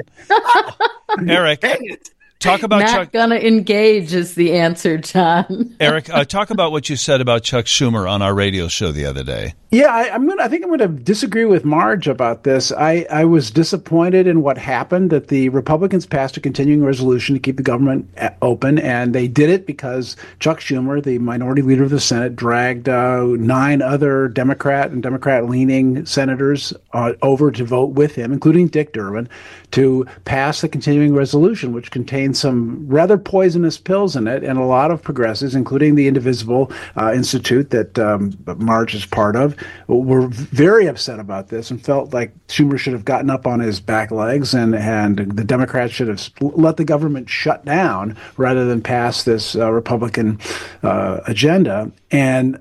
Eric. Talk about Not Chuck. Not going to engage is the answer, John. Eric, uh, talk about what you said about Chuck Schumer on our radio show the other day. Yeah, I, I'm gonna. I think I'm going to disagree with Marge about this. I, I was disappointed in what happened. That the Republicans passed a continuing resolution to keep the government open, and they did it because Chuck Schumer, the minority leader of the Senate, dragged uh, nine other Democrat and Democrat-leaning senators uh, over to vote with him, including Dick Durbin, to pass the continuing resolution, which contains some rather poisonous pills in it, and a lot of progressives, including the Indivisible uh, Institute that um, Marge is part of, were very upset about this and felt like Schumer should have gotten up on his back legs and, and the Democrats should have let the government shut down rather than pass this uh, Republican uh, agenda. And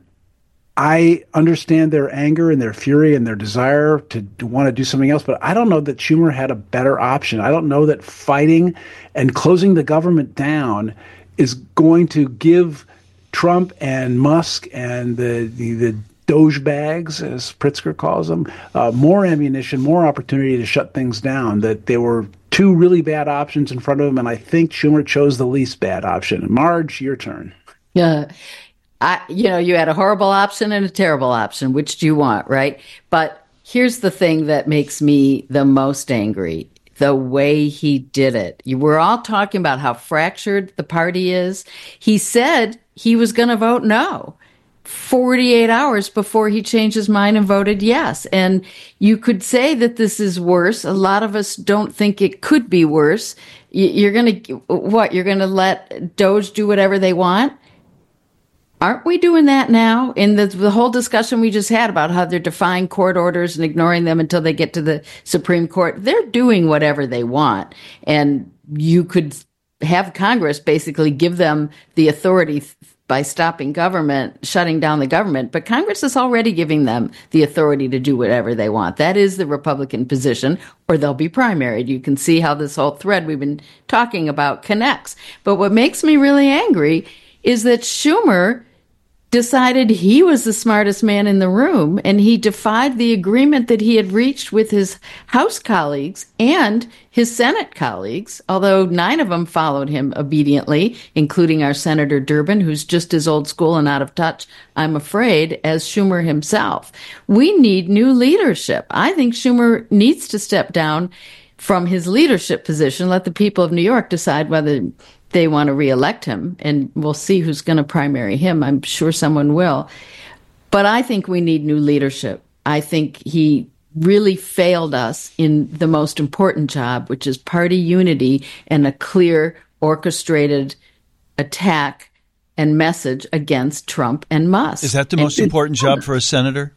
I understand their anger and their fury and their desire to, to want to do something else, but I don't know that Schumer had a better option. I don't know that fighting and closing the government down is going to give Trump and Musk and the the, the Doge bags, as Pritzker calls them, uh, more ammunition, more opportunity to shut things down. That there were two really bad options in front of him, and I think Schumer chose the least bad option. Marge, your turn. Yeah. I, you know, you had a horrible option and a terrible option. Which do you want, right? But here's the thing that makes me the most angry. The way he did it. You were all talking about how fractured the party is. He said he was going to vote no forty-eight hours before he changed his mind and voted yes. And you could say that this is worse. A lot of us don't think it could be worse. You're going to, what, you're going to let Doge do whatever they want? Aren't we doing that now? In the, the whole discussion we just had about how they're defying court orders and ignoring them until they get to the Supreme Court, they're doing whatever they want. And you could have Congress basically give them the authority th- by stopping government, shutting down the government. But Congress is already giving them the authority to do whatever they want. That is the Republican position, or they'll be primaried. You can see how this whole thread we've been talking about connects. But what makes me really angry is that Schumer decided he was the smartest man in the room, and he defied the agreement that he had reached with his House colleagues and his Senate colleagues, although nine of them followed him obediently, including our Senator Durbin, who's just as old school and out of touch, I'm afraid, as Schumer himself. We need new leadership. I think Schumer needs to step down from his leadership position, let the people of New York decide whether they want to reelect him, and we'll see who's going to primary him. I'm sure someone will. But I think we need new leadership. I think he really failed us in the most important job, which is party unity and a clear, orchestrated attack and message against Trump and Musk. Is that the most and, important job for a senator?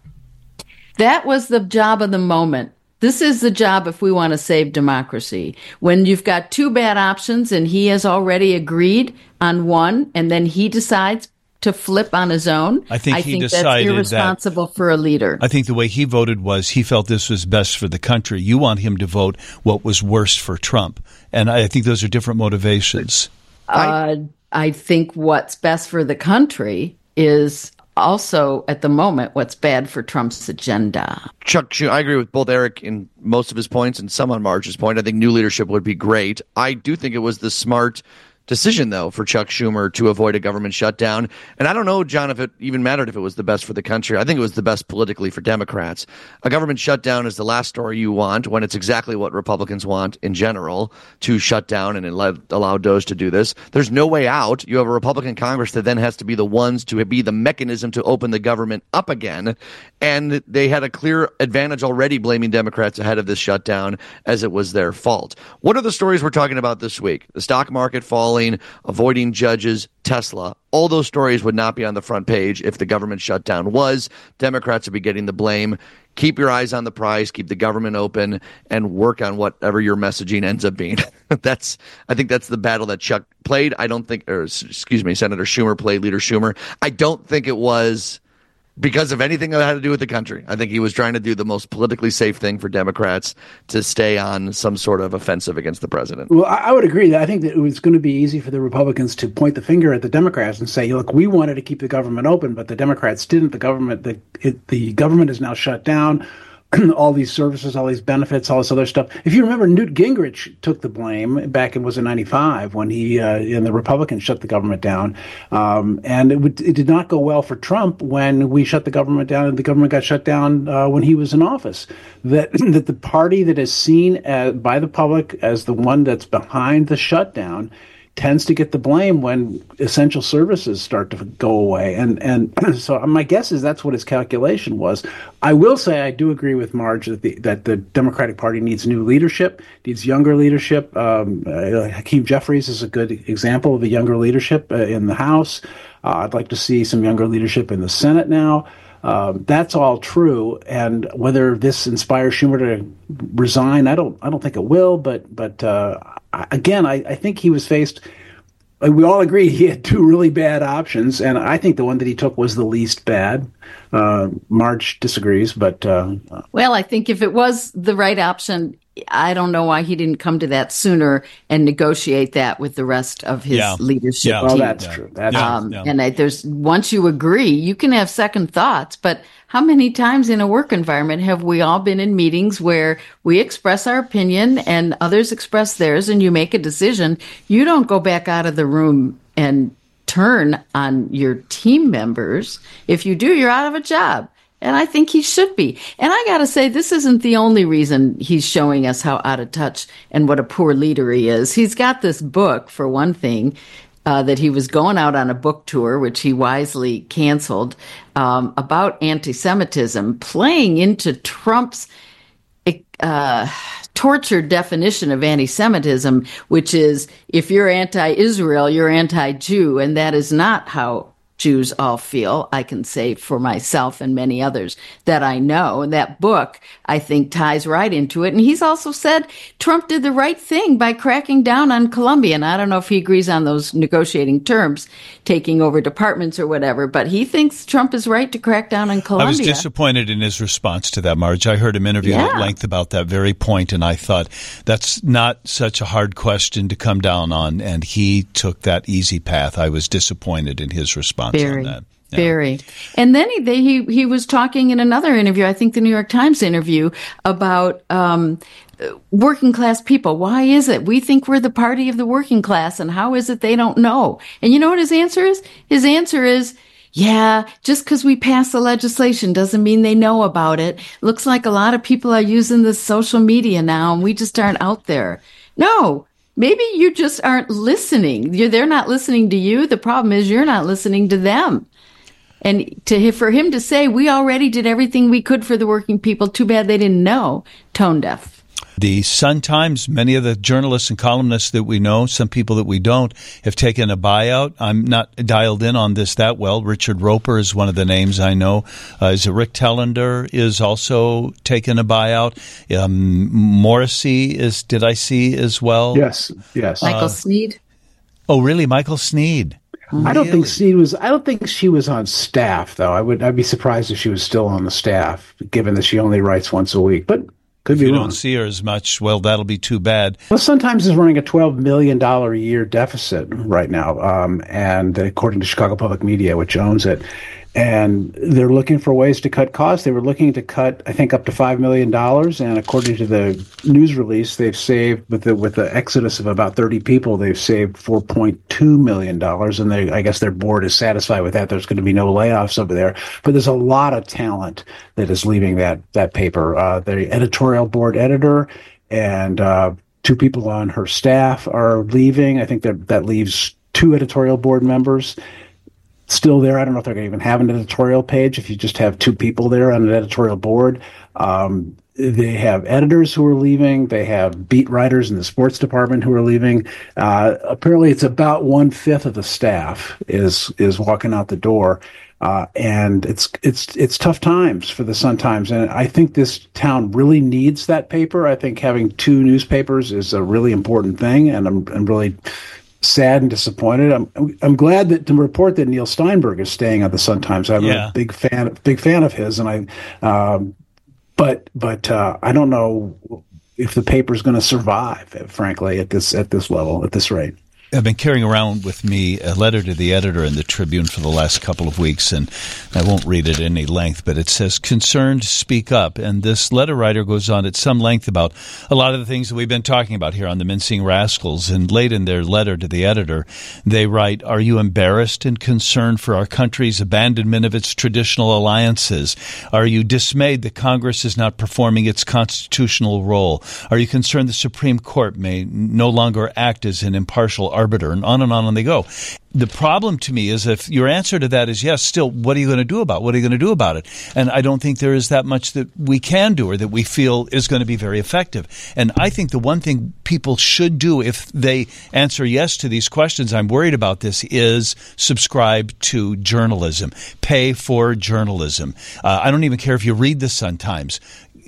That was the job of the moment. This is the job if we want to save democracy. When you've got two bad options and he has already agreed on one, and then he decides to flip on his own, I think, I he think decided that's irresponsible that, for a leader. I think the way he voted was he felt this was best for the country. You want him to vote what was worst for Trump. And I think those are different motivations. Uh, I think what's best for the country is also, at the moment, what's bad for Trump's agenda. Chuck, I agree with both Eric in most of his points and some on Marge's point. I think new leadership would be great. I do think it was the smart decision, though, for Chuck Schumer to avoid a government shutdown. And I don't know, John, if it even mattered if it was the best for the country. I think it was the best politically for Democrats. A government shutdown is the last story you want when it's exactly what Republicans want in general, to shut down and allow DOJ to do this. There's no way out. You have a Republican Congress that then has to be the ones to be the mechanism to open the government up again. And they had a clear advantage already blaming Democrats ahead of this shutdown as it was their fault. What are the stories we're talking about this week? The stock market falling, avoiding judges, Tesla. All those stories would not be on the front page if the government shutdown was. Democrats would be getting the blame. Keep your eyes on the prize, keep the government open, and work on whatever your messaging ends up being. That's, I think that's the battle that Chuck played. I don't think, or excuse me, Senator Schumer played, Leader Schumer. I don't think it was because of anything that had to do with the country. I think he was trying to do the most politically safe thing for Democrats to stay on some sort of offensive against the president. Well, I would agree that I think that it was going to be easy for the Republicans to point the finger at the Democrats and say, look, we wanted to keep the government open, but the Democrats didn't. The government, the, it, the government is now shut down. All these services, all these benefits, all this other stuff. If you remember, Newt Gingrich took the blame back in was in ninety-five when he uh, and the Republicans shut the government down, um, and it, would, it did not go well for Trump when we shut the government down, and the government got shut down uh, when he was in office. That that the party that is seen as, by the public as the one that's behind the shutdown tends to get the blame when essential services start to go away. And and so my guess is that's what his calculation was. I will say I do agree with Marge that the, that the Democratic Party needs new leadership, needs younger leadership. Um, uh, Hakeem Jeffries is a good example of a younger leadership uh, in the House. Uh, I'd like to see some younger leadership in the Senate now. Um, that's all true, and whether this inspires Schumer to resign, I don't. I don't think it will. But, but uh, again, I, I think he was faced. We all agree he had two really bad options, and I think the one that he took was the least bad. Uh, Marge disagrees, but uh, well, I think if it was the right option, I don't know why he didn't come to that sooner and negotiate that with the rest of his yeah. leadership yeah. team. Well, that's yeah. true. That's um, yeah. And I, there's once you agree, you can have second thoughts. But how many times in a work environment have we all been in meetings where we express our opinion and others express theirs, and you make a decision? You don't go back out of the room and turn on your team members. If you do, you're out of a job. And I think he should be. And I got to say, this isn't the only reason he's showing us how out of touch and what a poor leader he is. He's got this book, for one thing, uh, that he was going out on a book tour, which he wisely canceled, um, about anti-Semitism, playing into Trump's uh, tortured definition of anti-Semitism, which is if you're anti-Israel, you're anti-Jew. And that is not how Jews all feel. I can say for myself and many others that I know. And that book, I think, ties right into it. And he's also said Trump did the right thing by cracking down on Columbia. And I don't know if he agrees on those negotiating terms, taking over departments or whatever, but he thinks Trump is right to crack down on Columbia. I was disappointed in his response to that, Marge. I heard him interview Yeah. at length about that very point, and I thought that's not such a hard question to come down on, and he took that easy path. I was disappointed in his response Very, on that. Yeah. very. And then he, they, he he was talking in another interview, I think the New York Times interview, about um, working class people. Why is it we think we're the party of the working class, and how is it they don't know? And you know what his answer is? His answer is, yeah, just because we pass the legislation doesn't mean they know about it. Looks like a lot of people are using the social media now, and we just aren't out there. No. Maybe you just aren't listening. You're, they're not listening to you. The problem is you're not listening to them. And to for him to say, we already did everything we could for the working people, too bad they didn't know, tone deaf. The Sun-Times, many of the journalists and columnists that we know, some people that we don't, have taken a buyout. I'm not dialed in on this that well. Richard Roper is one of the names I know. Uh, is it Rick Tellender is also taken a buyout. Um, Morrissey is, did I see as well? Yes, yes. Michael Uh, Sneed? Oh, really? Michael Sneed? I don't think Sneed was. I don't think she was on staff, though. I would. I'd be surprised if she was still on the staff, given that she only writes once a week. But could If be you wrong. don't see her as much, well, that'll be too bad. Well, Sun-Times is running a twelve million dollars a year deficit right now, um, and according to Chicago Public Media, which owns it. And they're looking for ways to cut costs. They were looking to cut, I think, up to five million dollars. And according to the news release, they've saved, with the with the exodus of about thirty people, they've saved four point two million dollars. And they, I guess their board is satisfied with that. There's going to be no layoffs over there. But there's a lot of talent that is leaving that, that paper. Uh, the editorial board editor and uh, two people on her staff are leaving. I think that that leaves two editorial board members still there. I don't know if they're going to even have an editorial page if you just have two people there on an editorial board. Um, they have editors who are leaving. They have beat writers in the sports department who are leaving. Uh, apparently, it's about one fifth of the staff is is walking out the door, uh, and it's it's it's tough times for the Sun-Times. And I think this town really needs that paper. I think having two newspapers is a really important thing, and I'm, I'm really sad and disappointed. I'm I'm glad that to report that Neil Steinberg is staying at the Sun-Times. I'm Yeah. a big fan big fan of his, and I, um, but but uh, I don't know if the paper's going to survive, frankly, at this at this level, at this rate. I've been carrying around with me a letter to the editor in the Tribune for the last couple of weeks, and I won't read it at any length, but it says, "Concerned, speak up." And this letter writer goes on at some length about a lot of the things that we've been talking about here on the Mincing Rascals. And late in their letter to the editor, they write, "Are you embarrassed and concerned for our country's abandonment of its traditional alliances? Are you dismayed that Congress is not performing its constitutional role? Are you concerned the Supreme Court may no longer act as an impartial arbiter?" And on and on and they go. The problem to me is if your answer to that is yes, still, what are you going to do about it? What are you going to do about it? And I don't think there is that much that we can do or that we feel is going to be very effective. And I think the one thing people should do if they answer yes to these questions, I'm worried about this, is subscribe to journalism. Pay for journalism. Uh, I don't even care if you read the Sun-Times.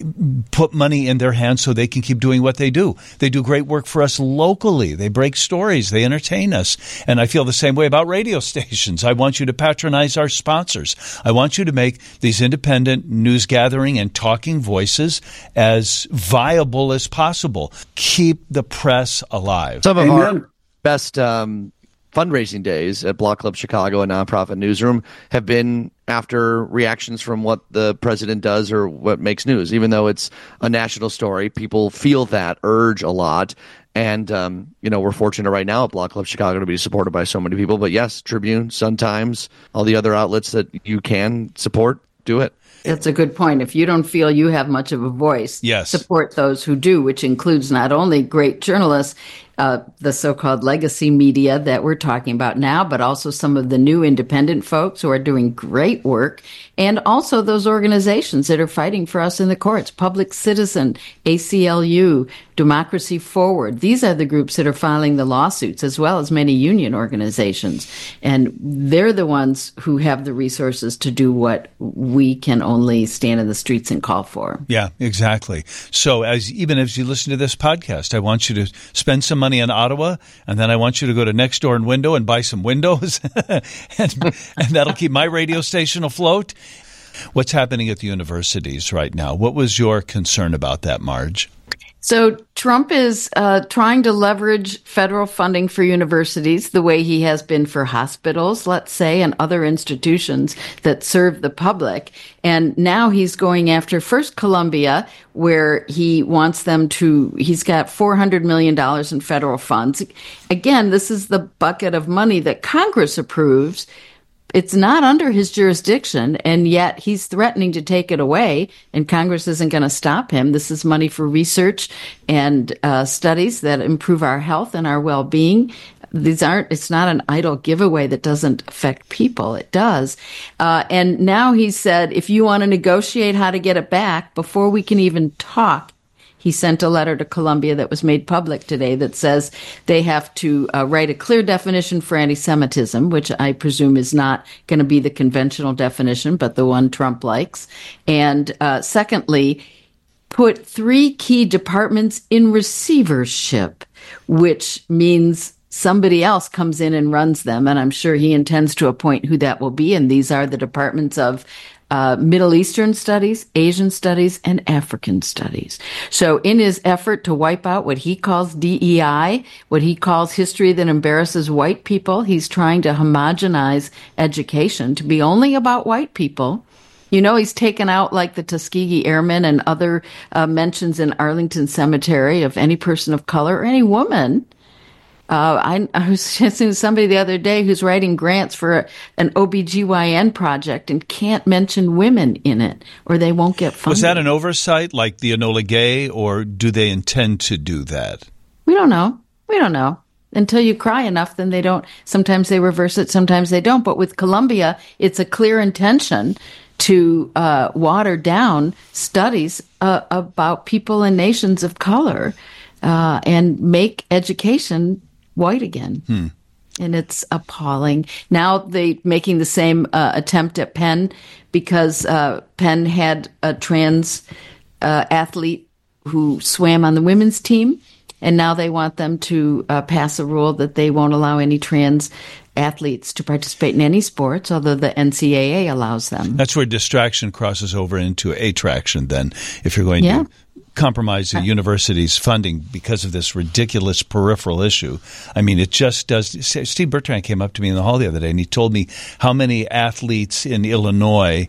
Put money in their hands so they can keep doing what they do. They do great work for us locally. They break stories. They entertain us. And I feel the same way about radio stations. I want you to patronize our sponsors. I want you to make these independent news gathering and talking voices as viable as possible. Keep the press alive. Some of Amen. our best um, fundraising days at Block Club Chicago, a nonprofit newsroom, have been after reactions from what the president does or what makes news. Even though it's a national story, people feel that urge a lot. And, um, you know, we're fortunate right now at Block Club Chicago to be supported by so many people. But yes, Tribune, Sun-Times, all the other outlets that you can support, do it. That's a good point. If you don't feel you have much of a voice, Yes. support those who do, which includes not only great journalists, uh, the so-called legacy media that we're talking about now, but also some of the new independent folks who are doing great work, and also those organizations that are fighting for us in the courts, Public Citizen, A C L U, Democracy Forward. These are the groups that are filing the lawsuits, as well as many union organizations. And they're the ones who have the resources to do what we can only stand in the streets and call for. Yeah, exactly. So as even as you listen to this podcast, I want you to spend some money in Ottawa, and then I want you to go to Next Door and Window and buy some windows, and, and that'll keep my radio station afloat. What's happening at the universities right now? What was your concern about that, Marge? So Trump is uh, trying to leverage federal funding for universities the way he has been for hospitals, let's say, and other institutions that serve the public. And now he's going after first Columbia, where he wants them to, he's got four hundred million dollars in federal funds. Again, this is the bucket of money that Congress approves. It's not under his jurisdiction, and yet he's threatening to take it away, and Congress isn't going to stop him. This is money for research and uh, studies that improve our health and our well-being. These aren't, it's not an idle giveaway that doesn't affect people. It does. Uh, and now he said, if you want to negotiate how to get it back, before we can even talk, he sent a letter to Columbia that was made public today that says they have to uh, write a clear definition for anti-Semitism, which I presume is not going to be the conventional definition, but the one Trump likes. And uh, secondly, put three key departments in receivership, which means somebody else comes in and runs them. And I'm sure he intends to appoint who that will be. And these are the departments of Uh, Middle Eastern studies, Asian studies, and African studies. So in his effort to wipe out what he calls D E I, what he calls history that embarrasses white people, he's trying to homogenize education to be only about white people. You know, he's taken out like the Tuskegee Airmen and other uh, mentions in Arlington Cemetery of any person of color or any woman. Uh, I, I was just seeing somebody the other day who's writing grants for a, an O B G Y N project and can't mention women in it, or they won't get funded. Was that an oversight like the Enola Gay, or do they intend to do that? We don't know. We don't know. Until you cry enough, then they don't. Sometimes they reverse it, sometimes they don't. But with Columbia, it's a clear intention to uh, water down studies uh, about people and nations of color uh, and make education white again. Hmm. And it's appalling. Now they making the same uh, attempt at Penn because uh, Penn had a trans uh, athlete who swam on the women's team, and now they want them to uh, pass a rule that they won't allow any trans athletes to participate in any sports, although the N C double A allows them. That's where distraction crosses over into attraction then, if you're going yeah. to compromise the university's funding because of this ridiculous peripheral issue. I mean, it just does. Steve Bertrand came up to me in the hall the other day, and he told me how many athletes in Illinois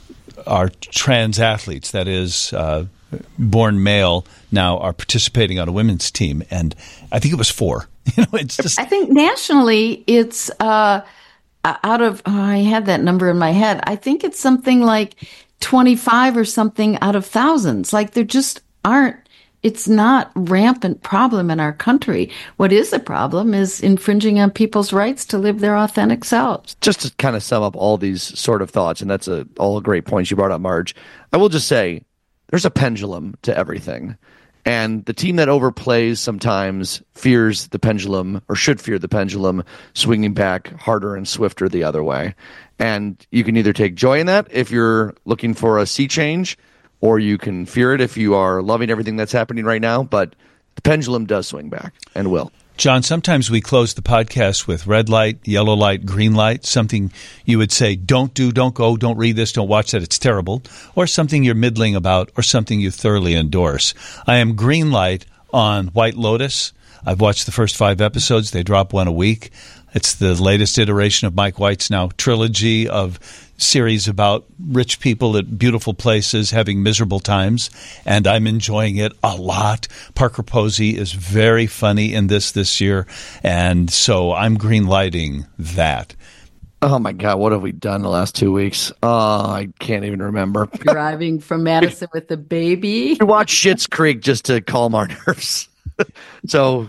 are trans athletes, that is, uh, born male, now are participating on a women's team. And I think it was four. You know, it's just. I think nationally it's uh, out of, oh, I had that number in my head. I think it's something like twenty-five or something out of thousands. Like there just aren't, it's not rampant problem in our country. What is a problem is infringing on people's rights to live their authentic selves. Just to kind of sum up all these sort of thoughts, and that's a, all great points you brought up, Marge, I will just say there's a pendulum to everything. And the team that overplays sometimes fears the pendulum, or should fear the pendulum, swinging back harder and swifter the other way. And you can either take joy in that if you're looking for a sea change, or you can fear it if you are loving everything that's happening right now. But the pendulum does swing back and will. John, sometimes we close the podcast with red light, yellow light, green light, something you would say, don't do, don't go, don't read this, don't watch that, it's terrible, or something you're middling about, or something you thoroughly endorse. I am green light on White Lotus. I've watched the first five episodes. They drop one a week. It's the latest iteration of Mike White's now trilogy of series about rich people at beautiful places having miserable times, and I'm enjoying it a lot. Parker Posey is very funny in this this year, and so I'm green-lighting that. Oh, my God, what have we done the last two weeks? Oh, I can't even remember. Driving from Madison with the baby. We watched Schitt's Creek just to calm our nerves. So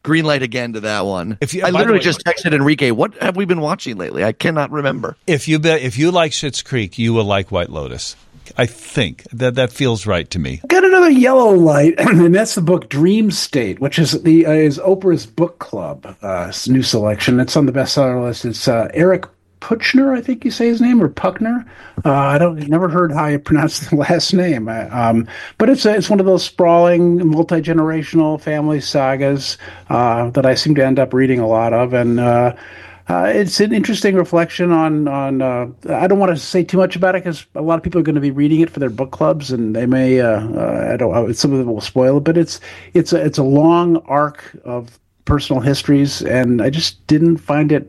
green light again to that one. If you, I literally way, just texted Enrique, what have we been watching lately? I cannot remember. If you be, if you like Schitt's Creek, you will like White Lotus. I think that that feels right to me. Got another yellow light, and that's the book Dream State, which is the uh, is Oprah's book club uh, new selection. It's on the bestseller list. It's uh, Eric Puchner, I think you say his name, or Puckner. Uh, I don't never heard how you pronounce the last name. I, um, but it's a, it's one of those sprawling, multi-generational family sagas uh, that I seem to end up reading a lot of, and uh, uh, it's an interesting reflection on on. Uh, I don't want to say too much about it because a lot of people are going to be reading it for their book clubs, and they may. Uh, uh, I don't. Some of them will spoil it, but it's it's a, it's a long arc of personal histories, and I just didn't find it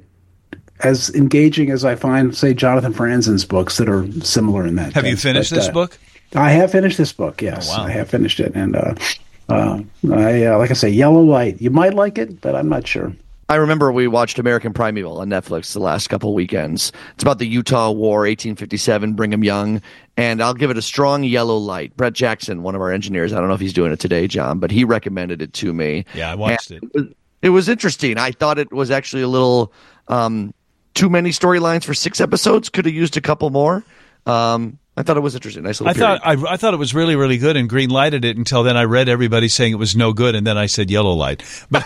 as engaging as I find, say, Jonathan Franzen's books that are similar in that. Have you finished but, this uh, book? I have finished this book, yes. Oh, wow. I have finished it. And uh, uh, I, uh, like I say, Yellow Light. You might like it, but I'm not sure. I remember we watched American Primeval on Netflix the last couple of weekends. It's about the Utah War, eighteen fifty-seven, Brigham Young, and I'll give it a strong yellow light. Brett Jackson, one of our engineers, I don't know if he's doing it today, John, but he recommended it to me. Yeah, I watched it. It was, it was interesting. I thought it was actually a little... Um, too many storylines for six episodes. Could have used a couple more. Um, I thought it was interesting. Nice little I thought I, I thought it was really, really good, and green lighted it until then. I read everybody saying it was no good, and then I said yellow light. But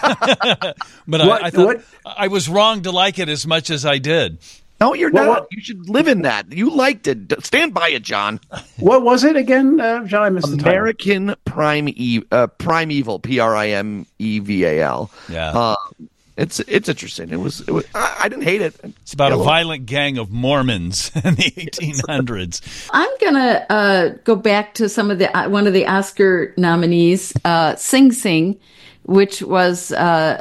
but what, I, I thought what? I was wrong to like it as much as I did. No, you're what, not. What? You should live in that. You liked it. Stand by it, John. What was it again, uh, John? I missed American Prime e- uh, Primeval, P R I M E V A L. Yeah. Uh, It's it's interesting. It was. It was I, I didn't hate it. It's about Yellow. a violent gang of Mormons in the eighteen hundreds. I'm gonna uh, go back to some of the uh, one of the Oscar nominees, uh, Sing Sing, which was uh,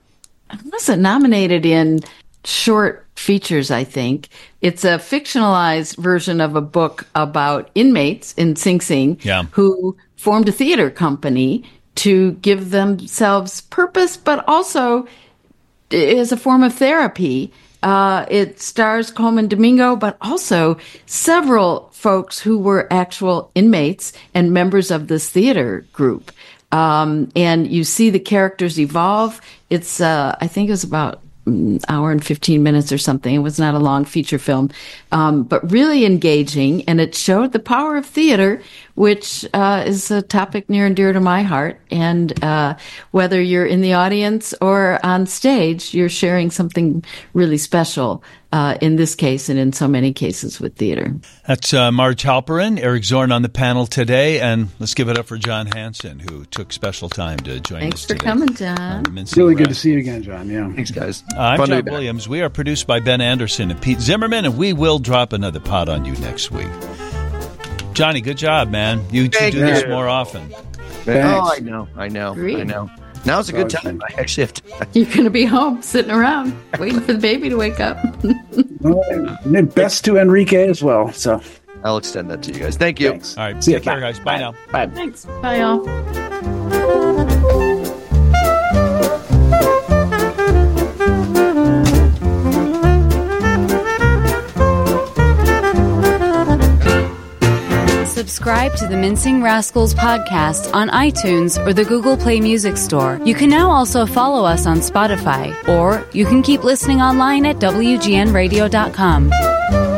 wasn't nominated in short features. I think it's a fictionalized version of a book about inmates in Sing Sing yeah. who formed a theater company to give themselves purpose, but also is a form of therapy. Uh, it stars Coleman Domingo, but also several folks who were actual inmates and members of this theater group. Um, and you see the characters evolve. It's, uh, I think it was about an hour and fifteen minutes or something. It was not a long feature film, um, but really engaging. And it showed the power of theater, which uh, is a topic near and dear to my heart. And uh, whether you're in the audience or on stage, you're sharing something really special uh, in this case and in so many cases with theater. That's uh, Marge Halperin, Eric Zorn on the panel today. And let's give it up for John Hanson, who took special time to join Thanks us today. Thanks for coming, John. It's really good to see you again, John. Yeah. Thanks, guys. Uh, I'm Fun John Williams. We are produced by Ben Anderson and Pete Zimmerman, and we will drop another pod on you next week. Johnny, good job, man. You should do you. this more often. Thanks. Oh, I know, I know, Great. I know. Now's a good time. I actually have to. You're going to be home, sitting around, waiting for the baby to wake up. Well, best to Enrique as well. So I'll extend that to you guys. Thank you. Thanks. All right, See take you. care, guys. Bye, Bye now. Bye. Thanks. Bye, y'all. Subscribe to the Mincing Rascals podcast on iTunes or the Google Play Music Store. You can now also follow us on Spotify, or you can keep listening online at W G N radio dot com.